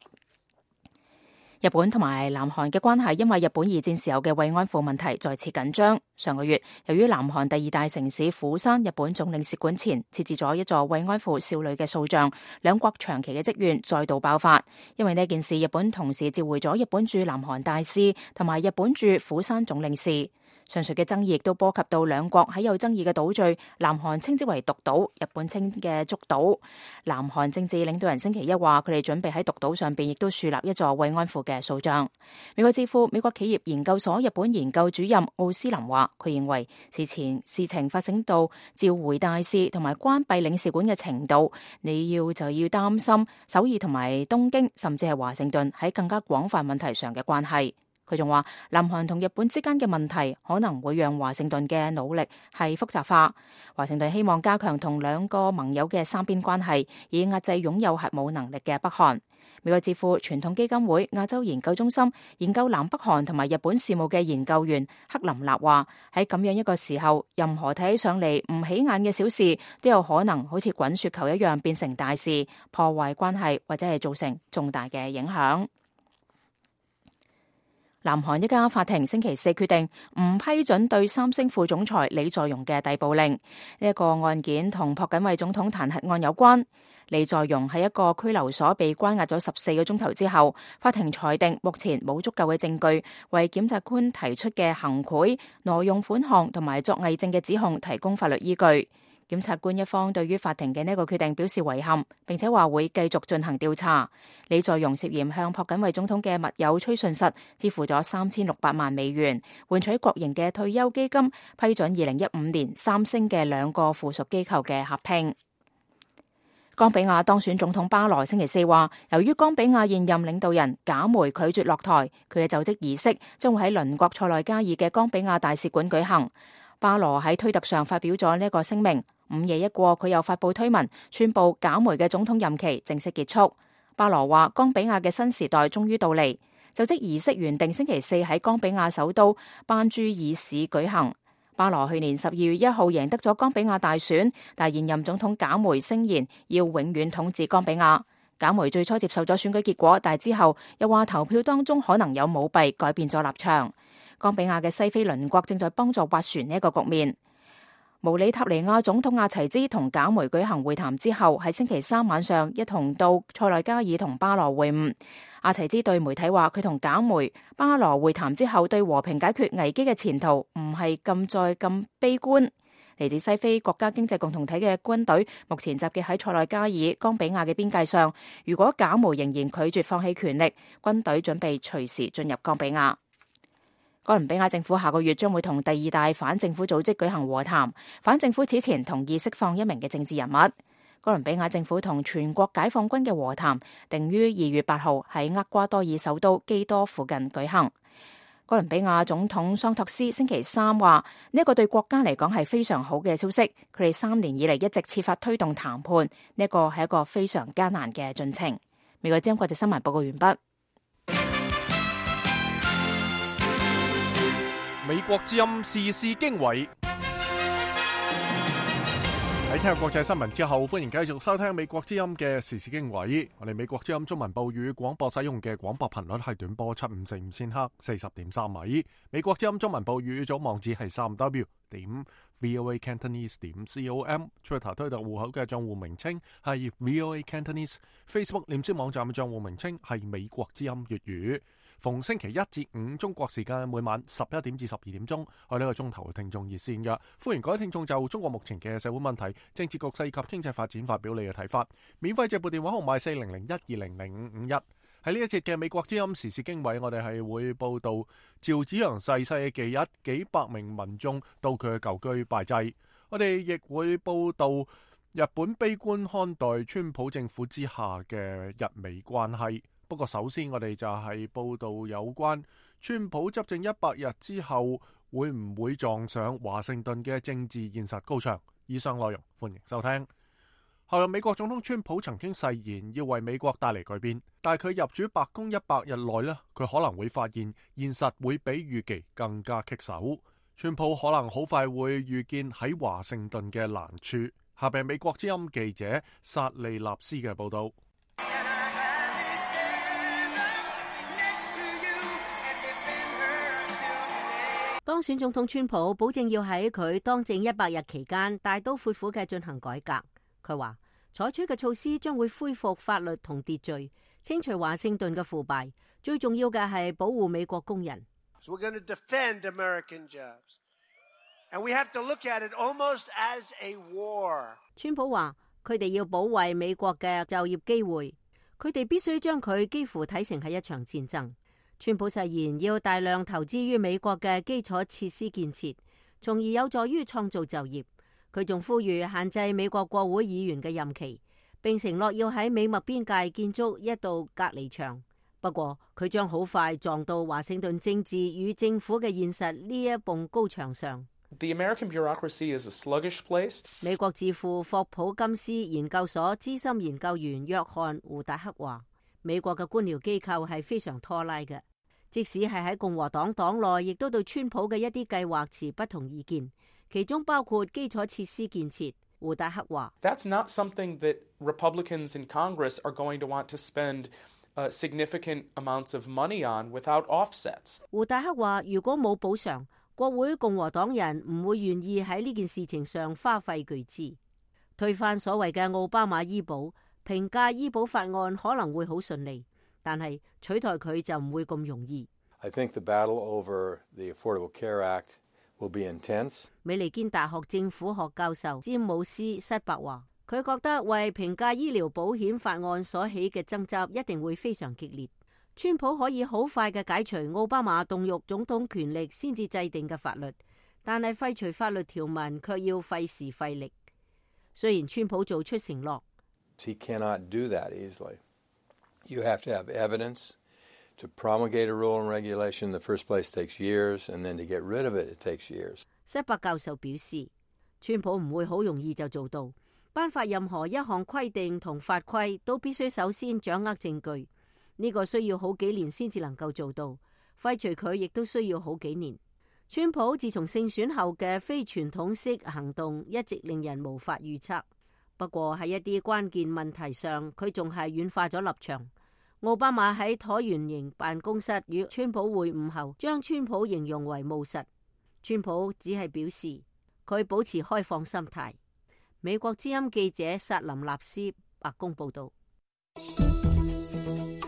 日本同埋南韓嘅關係因為日本二戰時候嘅慰安婦問題再次緊張。上個月，由於南韓第二大城市釜山日本總領事館前設置咗一座慰安婦少女嘅塑像，兩國長期嘅積怨再度爆發。因為呢件事，日本同時召回咗日本駐南韓大使同埋日本駐釜山總領事。上述嘅爭議亦都波及到兩國喺有爭議嘅島嶼，南韓稱之為獨島，日本稱嘅竹島。南韓政治領導人星期一話，佢哋準備喺獨島上邊亦都樹立一座慰安婦嘅塑像。美國智庫美國企業研究所日本研究主任奧斯林話，佢認為事前事情發生到召回大使同埋關閉領事館嘅程度，你要就要擔心首爾同埋東京甚至係華盛頓喺更加廣泛問題上嘅關係。佢仲話，南韓同日本之間嘅問題可能會讓華盛頓嘅努力係複雜化。華盛頓希望加強同兩個盟友嘅三邊關係，以壓制擁有核武能力嘅北韓。美國智庫傳統基金會亞洲研究中心研究南北韓同埋日本事務嘅研究員克林納話，喺咁樣一個時候，任何睇起上嚟唔起眼嘅小事都有可能好似滾雪球一樣變成大事，破壞關係或者係造成重大嘅影響。南韓一家法庭星期四決定唔批准對三星副總裁李在鎔嘅逮捕令。呢一個案件同朴槿惠總統彈劾案有關。李在鎔喺一個拘留所被關押咗十四個鐘頭之後，法庭裁定目前冇足夠嘅證據為檢察官提出嘅行賄、挪用款項同埋作偽證嘅指控提供法律依據。檢察官一方對於法庭嘅呢個決定表示遺憾，並且話會繼續進行調查。李在鎔涉嫌向朴槿惠總統嘅密友崔順實支付咗三千六百萬美元，換取國營嘅退休基金批准二零一五年三星嘅兩個附屬機構嘅合併。岡比亞當選總統巴羅星期四話，由於岡比亞現任領導人賈梅拒絕落台，佢嘅就職儀式將會喺鄰國塞內加爾嘅岡比亞大使館舉行。巴羅喺推特上發表咗呢一個聲明，午夜一過，佢又發佈推文，宣布賈梅嘅總統任期正式結束。巴羅話，岡比亞嘅新時代終於到嚟。就職儀式原定星期四喺岡比亞首都班朱爾市舉行。巴羅去年十二月一號贏得咗岡比亞大選，但現任總統賈梅聲言要永遠統治岡比亞。賈梅最初接受咗選舉結果，但之後又話投票當中可能有舞弊，改變咗立場。岡比亞嘅西非鄰國正在幫助斡旋呢一個局面。毛里塔尼亞總統阿齊茲同賈梅舉行會談之後，喺星期三晚上一同到塞內加爾同巴羅會晤。阿齊茲對媒體話，佢同賈梅、巴羅會談之後，對和平解決危機嘅前途唔係咁再咁悲觀。 嚟自西非國家經濟共同體嘅軍隊目前集結喺塞內加爾、岡比亞嘅邊界上。如果賈毛仍然拒絕放棄權力，軍隊準備隨時進入岡比亞。哥倫比亞政府下個月將會同第二大反政府組織舉行和談。反政府此前同意釋放一名嘅政治人物。哥倫比亞政府同全國解放軍嘅和談定於二月八號喺厄瓜多爾首都基多附近舉行。哥倫比亞總統桑托斯星期三話：呢一個對國家嚟講係非常好嘅消息。佢哋三年以嚟一直設法推動談判，呢一個係一個非常艱難嘅進程。美國之音國際新聞報告完畢。 美國之音時事經緯。喺聽國際新聞之後，歡迎繼續收聽美國之音嘅時事經緯。我哋美國之音中文部語廣播使用嘅廣播頻率係短波七五四五千赫，四十點三米。美國之音中文部語組網址係三 w 點 voa cantonese 點 com。Twitter 推特戶口嘅賬戶名稱係 voa cantonese。Facebook 臉書網站嘅賬戶名稱係美國之音粵語。逢星期一至五中國時間每晚十一點至十二點鐘，我呢個鐘頭嘅聽眾熱線嘅，歡迎各位聽眾就中國目前嘅社會問題、政治局勢及經濟發展發表你嘅睇法。免費直撥電話號碼四零零一二零零五五一。喺呢一節嘅美國之音時事經緯，我哋係會報道趙紫陽逝世嘅忌日，幾百名民眾到佢嘅舊居拜祭。我哋亦會報道日本悲觀看待川普政府之下嘅日美關係。不過首先我哋就係報道有關川普執政一百日之後會唔會撞上華盛頓嘅政治現實高牆。以上內容歡迎收聽。後任美國總統川普曾經誓言要為美國帶嚟改變，但係佢入主白宮一百日內呢，佢可能會發現現實會比預期更加棘手。川普可能好快會遇見喺華盛頓嘅難處。下邊美國之音記者薩利納斯嘅報道。 當選總統川普保證要喺佢當政一百日期間大刀闊斧嘅進行改革。佢話採取嘅措施將會恢復法律同秩序，清除華盛頓嘅腐敗，最重要嘅係保護美國工人。 So we're going to defend American jobs, and we have to look at it almost as a war. 川普話佢哋要保衛美國嘅就業機會，佢哋必須將佢幾乎睇成係一場戰爭。川普誓言要大量投資於美國嘅基礎設施建設，從而有助於創造就業。佢仲呼籲限制美國國會議員嘅任期，並承諾要喺美墨邊界建築一道隔離牆。不過佢將好快撞到華盛頓政治與政府嘅現實呢一埲高牆上。 The American bureaucracy is a sluggish place. 美國智庫霍普金斯研究所資深研究員約翰胡達克話：美國嘅官僚機構係非常拖拉嘅，即使係喺共和黨黨內，亦都對川普嘅一啲計劃持不同意見，其中包括基礎設施建設。胡達克話 That's not something that Republicans in Congress are going to want to spend uh, significant amounts of money on without offsets. 胡達克話如果冇補償，國會共和黨人唔會願意喺呢件事情上花費巨資。推翻所謂嘅奧巴馬醫保，評價醫保法案可能會好順利，但係取代佢就唔會咁容易。 I think the battle over the Affordable Care Act will be intense. 美利堅大學政府學教授詹姆斯塞伯話，佢覺得為評價醫療保險法案所起嘅爭執一定會非常激烈。川普可以好快嘅解除奧巴馬動用總統權力先至制定嘅法律，但係廢除法律條文卻要費時費力。雖然川普做出承諾 He cannot do that easily. You have to have evidence. To promulgate a rule and regulation in the first place takes years, and then to get rid of it, it takes years. 塞伯教授表示，川普唔會好容易就做到。頒發任何一項規定同法規都必須首先掌握證據，呢個需要好幾年先至能夠做到。廢除佢亦都需要好幾年。川普自從勝選後嘅非傳統式行動一直令人無法預測。不過喺一啲關鍵問題上，佢仲係軟化咗立場。奧巴馬喺橢圓形辦公室與川普會晤後，將川普形容為務實。川普只係表示佢保持開放心態。美國之音記者薩林納斯白宮報道。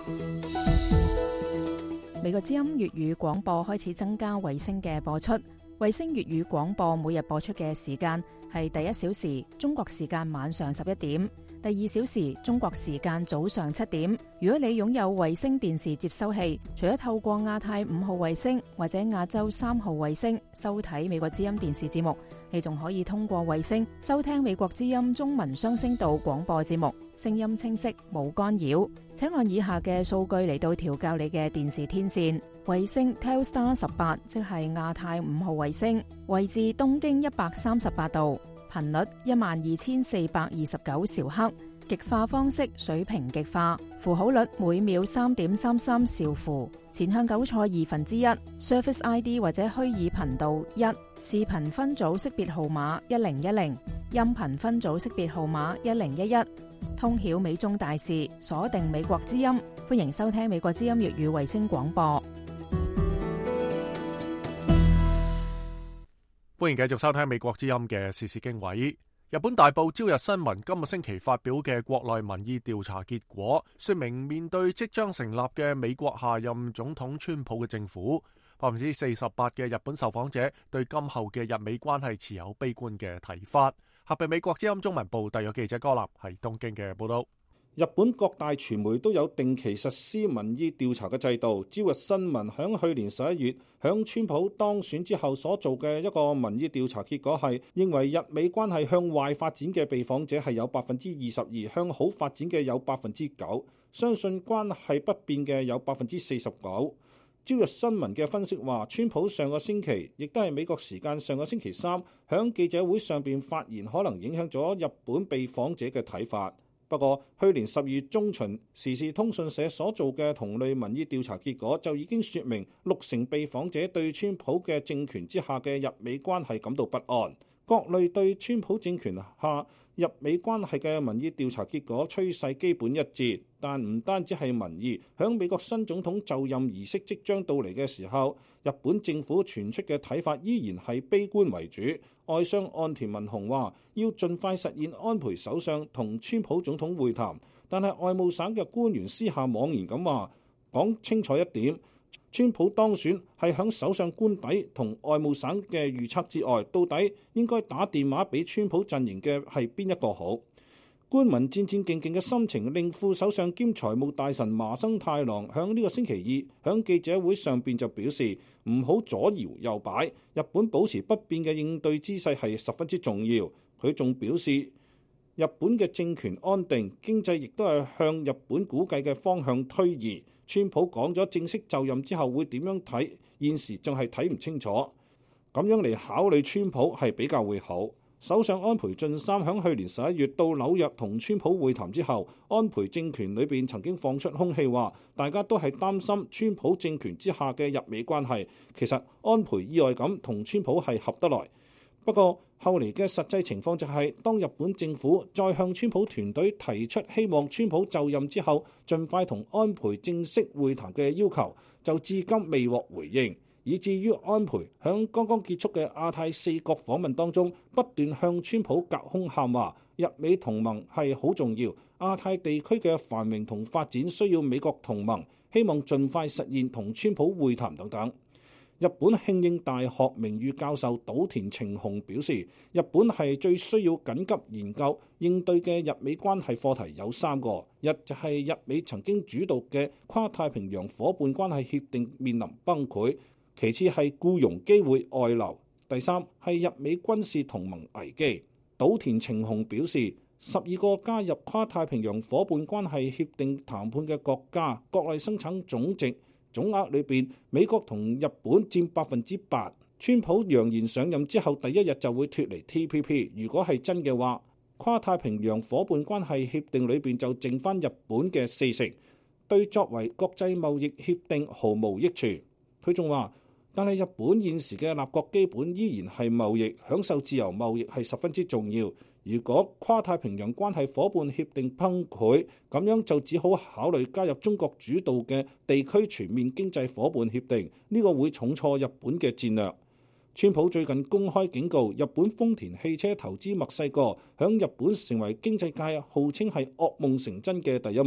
美國之音粵語廣播開始增加衛星嘅播出。 衛星粵語廣播每日播出嘅時間係第一小時中國時間晚上十一點，第二小時中國時間早上七點。如果你擁有衛星電視接收器，除咗透過亞太五號衛星或者亞洲三號衛星收睇美國之音電視節目，你仲可以通過衛星收聽美國之音中文雙聲道廣播節目，聲音清晰冇干擾。請按以下嘅數據嚟到調校你嘅電視天線。衛星 Telstar 十八，即係亞太五號衛星，位置東經一百三十八度，頻率一萬二千四百二十九兆赫，極化方式水平極化，符號率每秒三點三三兆符，前向糾錯二分之一 ，Surface I D 或者虛擬頻道一，視頻分組識別號碼一零一零，音頻分組識別號碼一零一一。通曉美中大事，鎖定美國之音，歡迎收聽美國之音粵語衛星廣播。 歡迎繼續收聽美國之音嘅時事經緯。日本大報朝日新聞今個星期發表嘅國內民意調查結果，說明面對即將成立嘅美國下任總統川普嘅政府，百分之四十八嘅日本受訪者對今後嘅日美關係持有悲觀嘅睇法。合併美國之音中文部特約記者柯立喺東京嘅報道。 日本各大傳媒都有定期實施民意調查嘅制度。朝日新聞響去年十一月響川普當選之後所做嘅一個民意調查結果係，認為日美關係向壞發展嘅被訪者係有百分之二十二，向好發展嘅有百分之九，相信關係不變嘅有百分之四十九。朝日新聞嘅分析話，川普上個星期，亦都係美國時間上個星期三，響記者會上邊發言，可能影響咗日本被訪者嘅睇法。不過，去年十二月中旬，時事通訊社所做嘅同類民意調查結果就已經說明，六成被訪者對川普嘅政權之下嘅日美關係感到不安。各類對川普政權下日美關係嘅民意調查結果趨勢基本一致，但唔單止係民意，響美國新總統就任儀式即將到嚟嘅時候，日本政府傳出嘅睇法依然係悲觀為主。外相岸田文雄話要盡快實現安倍首相同川普總統會談，但係外務省嘅官員私下妄言咁話，講清楚一點，川普當選係響首相官邸同外務省嘅預測之外，到底應該打電話俾川普陣營嘅係邊一個好？官民戰戰兢兢嘅心情令副首相兼財務大臣麻生太郎響呢個星期二響記者會上邊就表示，唔好左搖右擺，日本保持不變嘅應對姿勢係十分之重要。佢仲表示，日本嘅政權安定，經濟亦都係向日本估計嘅方向推移。川普講咗正式就任之後會點樣睇，現時仲係睇唔清楚。咁樣嚟考慮川普係比較會好。首相安倍晉三響去年十一月到紐約同川普會談之後，安倍政權裏邊曾經放出空氣話，大家都係擔心川普政權之下嘅日美關係。其實安倍意外咁同川普係合得來。不過後嚟嘅實際情況就係，當日本政府再向川普團隊提出希望川普就任之後盡快同安倍正式會談嘅要求，就至今未獲回應。以至於安倍響剛剛結束嘅亞太四國訪問當中，不斷向川普隔空喊話，日美同盟係好重要，亞太地區嘅繁榮同發展需要美國同盟，希望盡快實現同川普會談等等。日本慶應大學名譽教授島田晴雄表示，日本係最需要緊急研究應對嘅日美關係課題有三個，一就係日美曾經主導嘅跨太平洋夥伴關係協定面臨崩潰，其次係僱傭機會外流，第三係日美軍事同盟危機。島田晴雄表示，十二個加入跨太平洋夥伴關係協定談判嘅國家，國內生產總值總額裏邊，美國同日本佔百分之八。川普揚言上任之後第一日就會脫離 T P P， 如果係真嘅話，跨太平洋夥伴關係協定裏邊就剩翻日本嘅四成，對作為國際貿易協定毫無益處。佢仲話，但係日本現時嘅立國基本依然係貿易，享受自由貿易係十分之重要。如果跨太平洋關係夥伴協定崩潰，咁樣就只好考慮加入中國主導嘅地區全面經濟夥伴協定，呢個會重挫日本嘅戰略。川普最近公開警告，日本豐田汽車投資墨西哥，響日本成為經濟界號稱係噩夢成真嘅第一幕。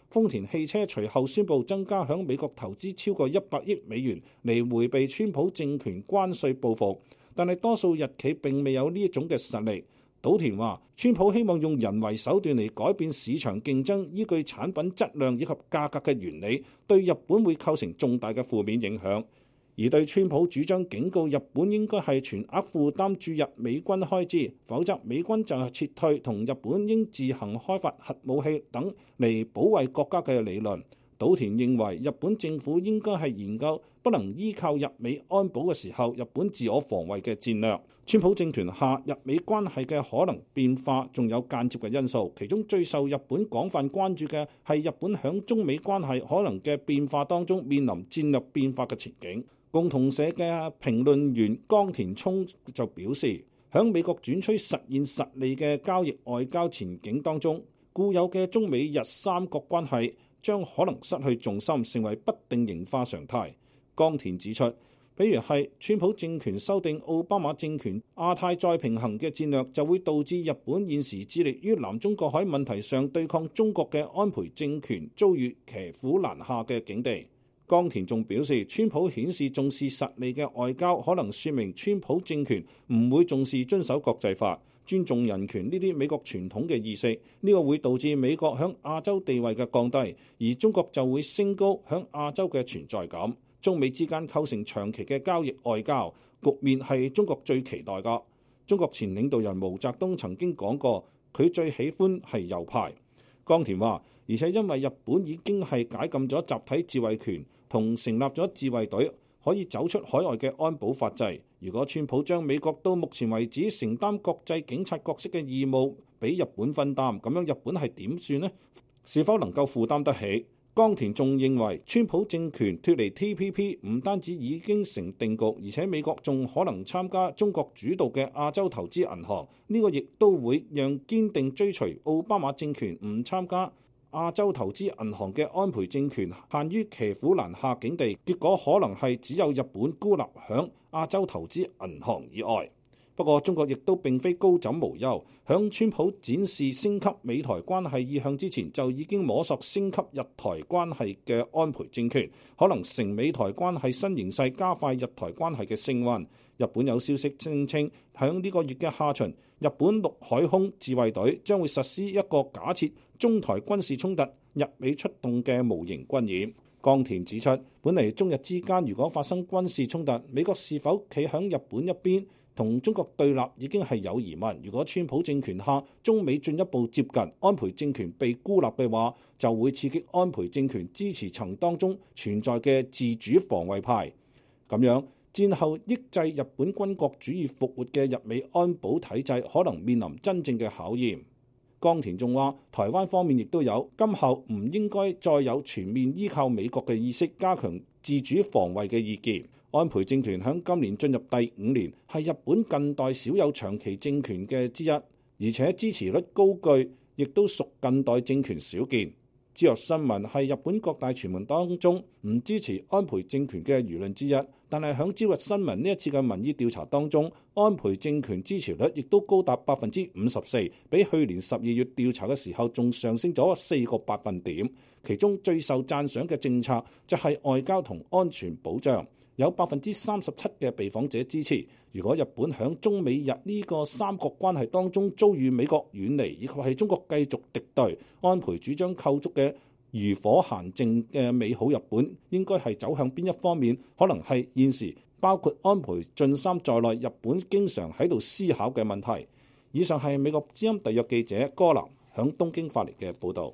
豐田汽車隨後宣布增加響美國投資超過一百億美元嚟迴避川普政權關稅報復，但係多數日企並未有呢一種嘅實力。島田話，川普希望用人為手段嚟改變市場競爭，依據產品質量以及價格嘅原理，對日本會構成重大嘅負面影響。而對川普主張警告日本應該係全額負擔駐日美軍開支，否則美軍就係撤退，同日本應自行開發核武器等嚟保衛國家嘅理論，島田認為日本政府應該係研究不能依靠日美安保嘅時候，日本自我防衛嘅戰略。川普政權下日美關係嘅可能變化仲有間接嘅因素，其中最受日本廣泛關注嘅係日本響中美關係可能嘅變化當中面臨戰略變化嘅前景。共同社嘅評論員岡田聰就表示，響美國轉趨實現實利嘅交易外交前景當中，固有嘅中美日三國關係將可能失去重心，成為不定型化常態。岡田指出，比如係川普政權修訂奧巴馬政權亞太再平衡嘅戰略，就會導致日本現時致力於南中國海問題上對抗中國嘅安倍政權遭遇騎虎難下嘅境地。岡田仲表示，川普顯示重視實利嘅外交，可能說明川普政權唔會重視遵守國際法、尊重人權呢啲美國傳統嘅意識，呢個會導致美國響亞洲地位嘅降低，而中國就會升高響亞洲嘅存在感。中美之間構成長期嘅交易外交局面係中國最期待㗎。中國前領導人毛澤東曾經講過，佢最喜歡係右派。岡田話，而且因為日本已經係解禁咗集體自衛權同成立咗自衛隊，可以走出海外嘅安保法制。如果川普將美國到目前為止承擔國際警察角色嘅義務俾日本分擔，咁樣日本係點算呢？是否能夠負擔得起？岡田仲認為，川普政權脫離 T P P 唔單止已經成定局，而且美國仲可能參加中國主導嘅亞洲投資銀行，呢個亦都會讓堅定追隨奧巴馬政權唔參加亞洲投資銀行嘅安倍政權限於騎虎難下境地，結果可能係只有日本孤立響亞洲投資銀行以外。不過中國亦都並非高枕無憂，響川普展示升級美台關係意向之前，就已經摸索升級日台關係嘅安倍政權，可能成美台關係新形勢，加快日台關係嘅升溫。日本有消息聲稱，響呢個月嘅下旬，日本陸海空自衛隊將會實施一個假設中台軍事衝突日美出動嘅模擬軍演。岡田指出，本嚟中日之間如果發生軍事衝突，美國是否企響日本一邊同中國對立已經係有疑問。如果川普政權下中美進一步接近，安倍政權被孤立嘅話，就會刺激安倍政權支持層當中存在嘅自主防衛派。咁樣戰後抑制日本軍國主義復活嘅日美安保體制可能面臨真正嘅考驗。岡田仲話，台灣方面亦都有今後唔應該再有全面依靠美國嘅意識，加強自主防衛嘅意見。安倍政權響今年進入第五年，係日本近代少有長期政權嘅之一，而且支持率高居，亦都屬近代政權少見。朝日新聞係日本各大傳媒當中唔支持安倍政權嘅輿論之一，但係響朝日新聞呢一次嘅民意調查當中，安倍政權支持率亦都高達百分之五十四，比去年十二月調查嘅時候仲上升咗四個百分點。其中最受讚賞嘅政策就係外交同安全保障。有百分之三十七嘅被訪者支持，如果日本響中美日呢個三國關係當中遭遇美國遠離，以及係中國繼續敵對，安倍主張構築嘅漁火閒靜嘅美好日本，應該係走向邊一方面？可能係現時包括安倍晉三在內，日本經常喺度思考嘅問題。以上係美國之音特約記者柯南響東京發嚟嘅報導。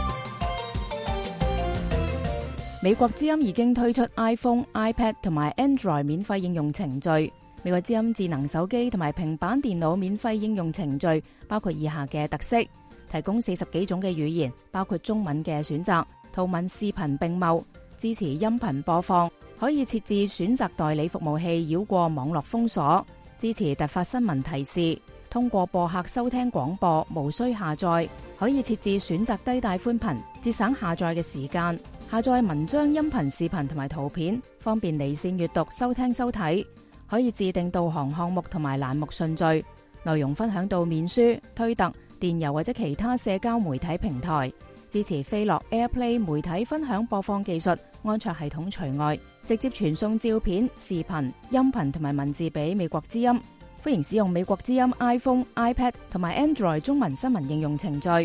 美國之音已經推出 iPhone、iPad 同埋 Android 免費應用程序。美國之音智能手機同埋平板電腦免費應用程序包括以下嘅特色：提供四十幾種嘅語言，包括中文嘅選擇，圖文視頻並茂，支持音頻播放，可以設置選擇代理服務器繞過網絡封鎖，支持突發新聞提示，通過播客收聽廣播，無需下載，可以設置選擇低帶寬頻，節省下載嘅時間。下載文章、音頻、視頻同埋圖片，方便離線閱讀、收聽收睇。可以自定導航項目同埋欄目順序，內容分享到面書、推特、電郵或者其他社交媒體平台。 支持飛樂 AirPlay 媒體分享播放技術，安卓系統除外，直接傳送照片、視頻、音頻同埋文字俾美國之音。歡迎使用美國之音 iPhone、iPad 同埋 Android 中文新聞應用程序。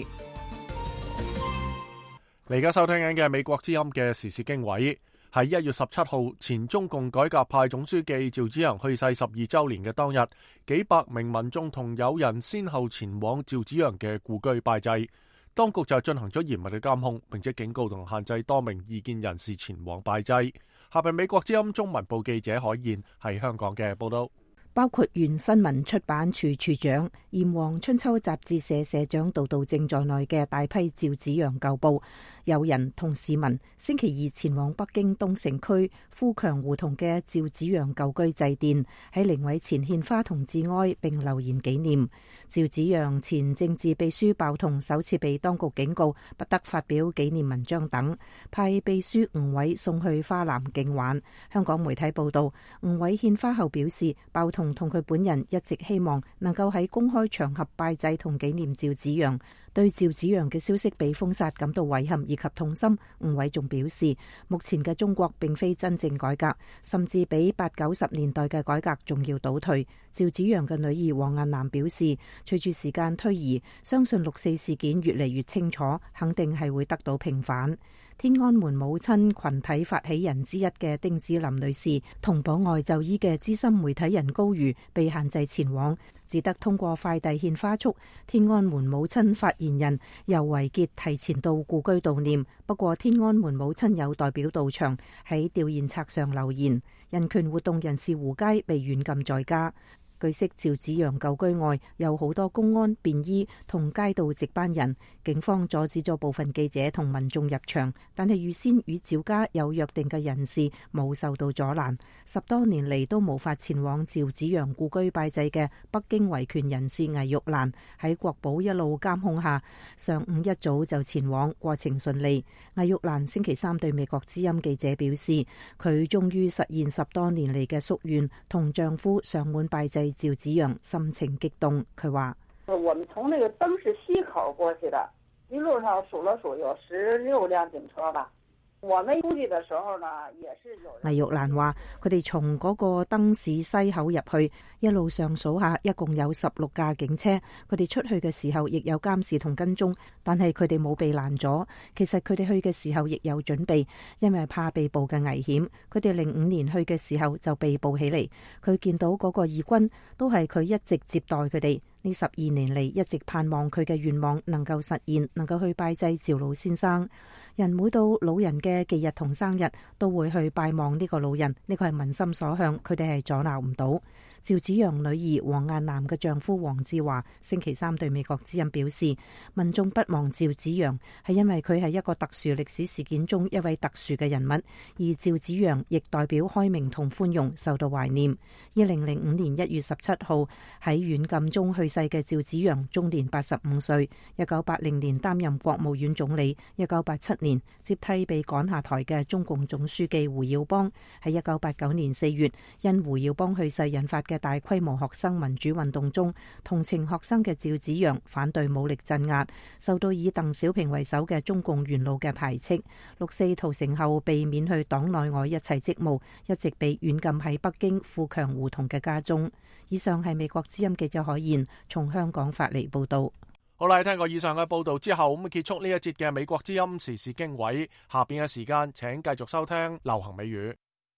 你而家收聽緊嘅美國之音嘅時事經緯，喺一月十七號前中共改革派總書記趙紫陽去世十二周年嘅當日，幾百名民眾同友人先後前往趙紫陽嘅故居拜祭。當局就進行咗嚴密嘅監控，並且警告同限制多名異見人士前往拜祭。下邊美國之音中文部記者海燕喺香港嘅報道。 包括原新聞出版處處長、炎黃春秋雜誌社社長杜道正在內嘅大批趙紫陽舊部友人同市民，星期二前往北京東城區富強胡同嘅趙紫陽舊居祭奠，喺靈位前獻花同致哀，並留言紀念。趙紫陽前政治秘書鮑彤首次被當局警告不得發表紀念文章等，派秘書吳偉送去花籃敬挽。香港媒體報道，吳偉獻花後表示，鮑彤同佢本人一直希望能夠喺公開場合拜祭同紀念趙紫陽，對趙紫陽嘅消息被封殺感到遺憾以及痛心。吳偉仲表示，目前嘅中國並非真正改革，甚至比八九十年代嘅改革仲要倒退。趙紫陽嘅女兒黃雁南表示，隨住時間推移，相信六四事件越嚟越清楚，肯定係會得到平反。天安門母親群體發起人之一嘅丁子霖女士同保外就醫嘅資深媒體人高瑜被限制前往，只得通過快遞獻花束。天安門母親發言人尤維潔提前到故居悼念，不過天安門母親有代表到場喺弔唁冊上留言。人權活動人士胡佳被軟禁在家。據悉，趙紫陽舊居外有好多公安、便衣同街道值班人，警方阻止咗部分記者同民眾入場，但係預先與趙家有約定嘅人士冇受到阻攔。十多年嚟都無法前往趙紫陽故居拜祭嘅北京維權人士魏玉蘭喺國保一路監控下，上午一早就前往，過程順利。魏玉蘭星期三對美國之音記者表示，佢終於實現十多年嚟嘅夙願，同丈夫上門拜祭趙紫陽，心情激動。佢話： 我們從那個燈市西口過去的，一路上數了數有十六輛警車吧。我們出去的時候呢，也是有。 魏玉蘭話：佢哋從嗰個燈市西口入去，一路上數下，一共有十六架警車。佢哋出去嘅時候亦有監視同跟蹤，但係佢哋冇被攔阻。其實佢哋去嘅時候亦有準備，因為怕被捕嘅危險。佢哋零五年去嘅時候就被捕起嚟。佢見到嗰個義軍，都係佢一直接待佢哋。呢十二年嚟一直盼望佢嘅願望能夠實現，能夠去拜祭趙老先生。人每到老人嘅忌日同生日，都會去拜望呢個老人，呢個係民心所向，佢哋係阻撓唔到。趙紫陽女兒黃雁南嘅丈夫黃志華星期三對美國之音表示，民眾不忘趙紫陽係因為佢係一個特殊歷史事件中一位特殊嘅人物，而趙紫陽亦代表開明同寬容，受到懷念。二零零五年一月十七號喺軟禁中去世嘅趙紫陽終年八十五歲。一九八零年擔任國務院總理，一九八七年接替被趕下台嘅中共總書記胡耀邦。喺一九八九年四月，因胡耀邦去世引發嘅大規模學生民主運動中，同情學生嘅趙紫陽反對武力鎮壓，受到以鄧小平為首嘅中共元老嘅排斥。六四屠城後被免去黨內外一切職務，一直被軟禁喺北京富強胡同嘅家中。以上係美國之音記者海燕從香港發嚟報道。 好啦，聽過以上嘅報道之後，咁結束呢一節嘅美國之音時事經緯。下邊嘅時間，請繼續收聽流行美語。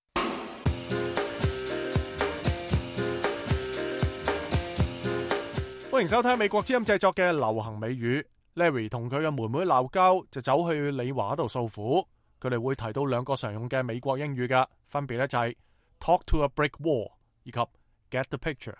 歡迎收聽美國之音製作嘅流行美語。Larry 同佢嘅妹妹鬧交，就走去李華度訴苦。佢哋會提到兩個常用嘅美國英語嘅，分別咧就係 talk to a brick wall 以及 get the picture。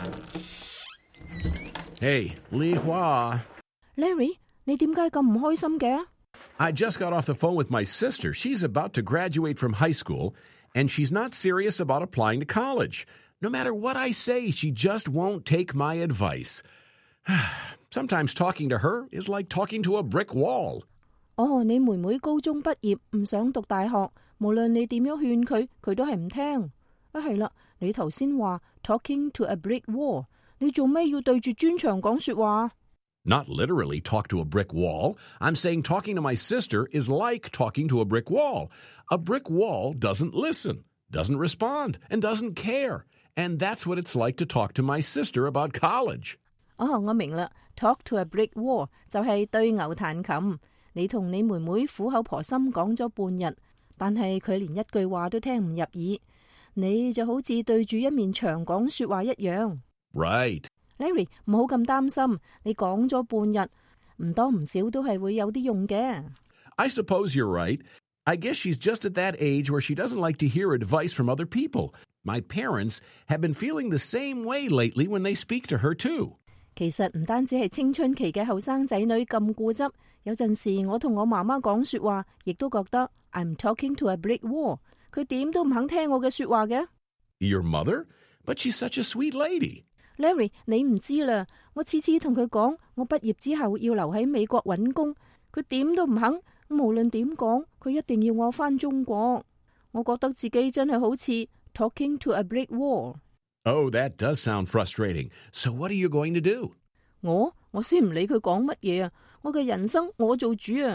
Hey, Li Hua. Larry, 你點解咁唔開心嘅？ I just got off the phone with my sister. She's about to graduate from high school, and she's not serious about applying to college. No matter what I say, she just won't take my advice. Sometimes talking to her is like talking to a brick wall. 哦，你妹妹高中畢業，唔想讀大學，無論你點樣勸佢，佢都係唔聽。啊，係啦，你頭先話 talking to a brick wall， 你做咩要對住磚牆講說話？ Not literally talk to a brick wall. I'm saying talking to my sister is like talking to a brick wall. A brick wall doesn't listen, doesn't respond, and doesn't care. And that's what it's like to talk to my sister about college. 哦，我明啦 ，talk to a brick wall 就係對牛彈琴。你同你妹妹苦口婆心講咗半日，但係佢連一句話都聽唔入耳，你就好似對住一面牆講說話一樣。 Right. Larry， 唔好咁擔心，你講咗半日，唔多唔少都係會有啲用嘅。 I suppose you're right. I guess she's just at that age where she doesn't like to hear advice from other people. My parents have been feeling the same way lately when they speak to her too. 其實唔單止係青春期嘅後生仔女咁固執，有陣時我同我媽媽講說話，亦都覺得 I'm talking to a brick wall。佢點都唔肯聽我嘅說話嘅。 Your mother? But she's such a sweet lady. Larry， 你唔知啦，我次次同佢講，我畢業之後要留喺美國揾工，佢點都唔肯。無論點講，佢一定要我返中國。我覺得自己真係好似 talking to a brick wall。 Oh, that does sound frustrating. So what are you going to do? 我我先唔理佢講乜嘢啊！我嘅人生我做主啊！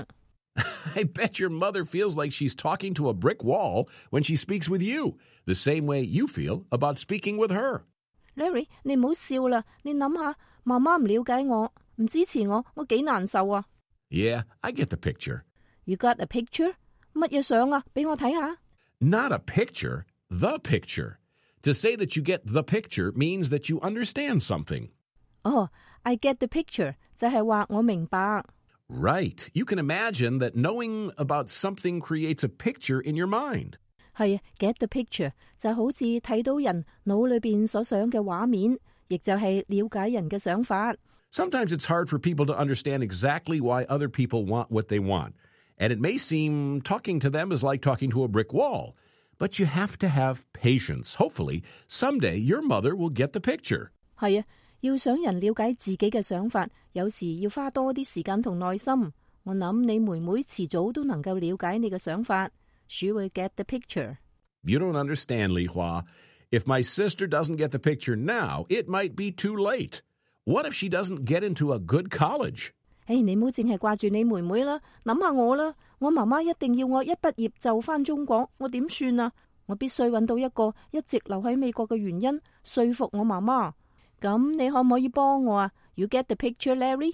I bet your mother feels like she's talking to a brick wall when she speaks with you, the same way you feel about speaking with her. Larry， 你唔好笑啦！你諗下，媽媽唔了解我，唔支持我，我幾難受啊！ Yeah, I get the picture. You got a picture? 乜嘢相啊？俾我睇下。 Not a picture, the picture. To say that you get the picture means that you understand something. Oh, I get the picture 就係話我明白。 Right. You can imagine that knowing about something creates a picture in your mind. 係 get the picture 就好似睇到人腦裏邊所想嘅畫面，亦就係了解人嘅想法。 Sometimes it's hard for people to understand exactly why other people want what they want. And it may seem talking to them is like talking to a brick wall. But you have to have patience. Hopefully, someday your mother will get the picture. 係啊，要想人了解自己嘅想法，有時要花多啲時間同耐心。我諗你妹妹遲早都能夠了解你嘅想法。She will get the picture. You don't understand, Li Hua. If my sister doesn't get the picture now, it might be too late. What if she doesn't get into a good college? 誒，你唔好淨係掛住你妹妹啦，諗下我啦。我媽媽一定要我一畢業就返中國，我點算啊？我必須揾到一個一直留喺美國嘅原因，說服我媽媽。咁你可唔可以幫我啊？ You get the picture, Larry?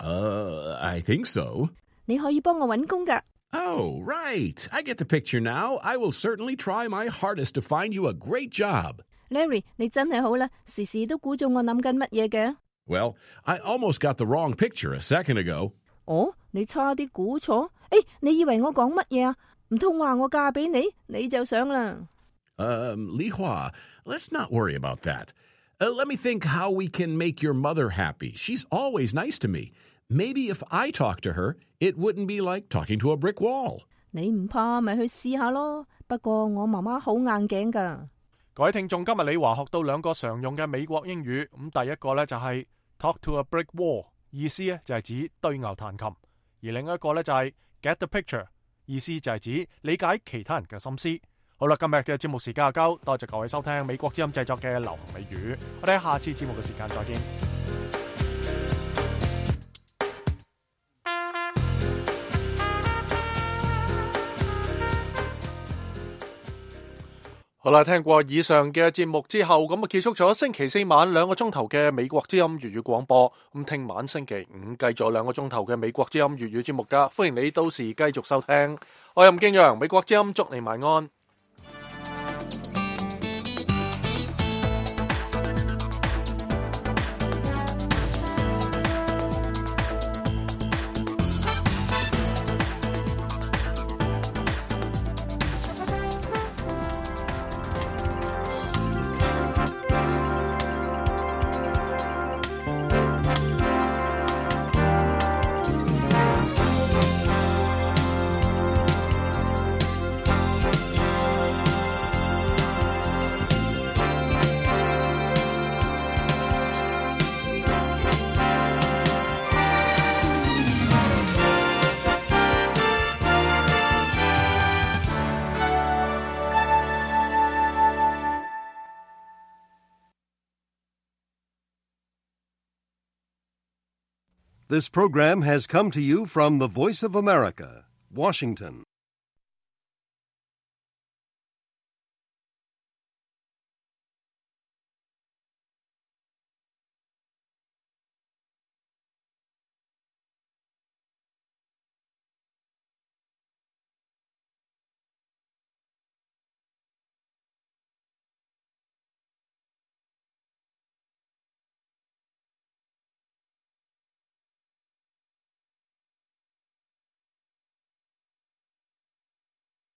Uh, I think so. 你可以幫我揾工㗎。 Oh, right. I get the picture now. I will certainly try my hardest to find you a great job. Larry, 你真係好啦，時時都估中我諗緊乜嘢嘅。 Well, I almost got the wrong picture a second ago. 哦，你差啲估錯？誒，你以為我講乜嘢啊？唔通話我嫁俾你，你就想啦。 Um, Li Hua, let's not worry about that. Uh, let me think how we can make your mother happy. She's always nice to me. Maybe if I talk to her, it wouldn't be like talking to a brick wall. 你唔怕咪去試下咯。不過我媽媽好硬頸㗎。 各位聽眾，今日李華學到兩個常用嘅美國英語。咁第一個呢就係 talk to a brick wall， 意思呢就係指對牛彈琴；而另一個呢就係 get the picture， 意思就係指理解其他人嘅心思。好啦，今日嘅節目時間就夠，多謝各位收聽美國之音製作嘅流行美語。我哋喺下次節目嘅時間再見。好啦，聽過以上嘅節目之後，咁啊結束咗星期四晚兩個鐘頭嘅美國之音粵語廣播。咁聽晚星期五繼續兩個鐘頭嘅美國之音粵語節目噶，歡迎你到時繼續收聽。我係吳敬陽，美國之音祝你晚安。 This program has come to you from the Voice of America, Washington.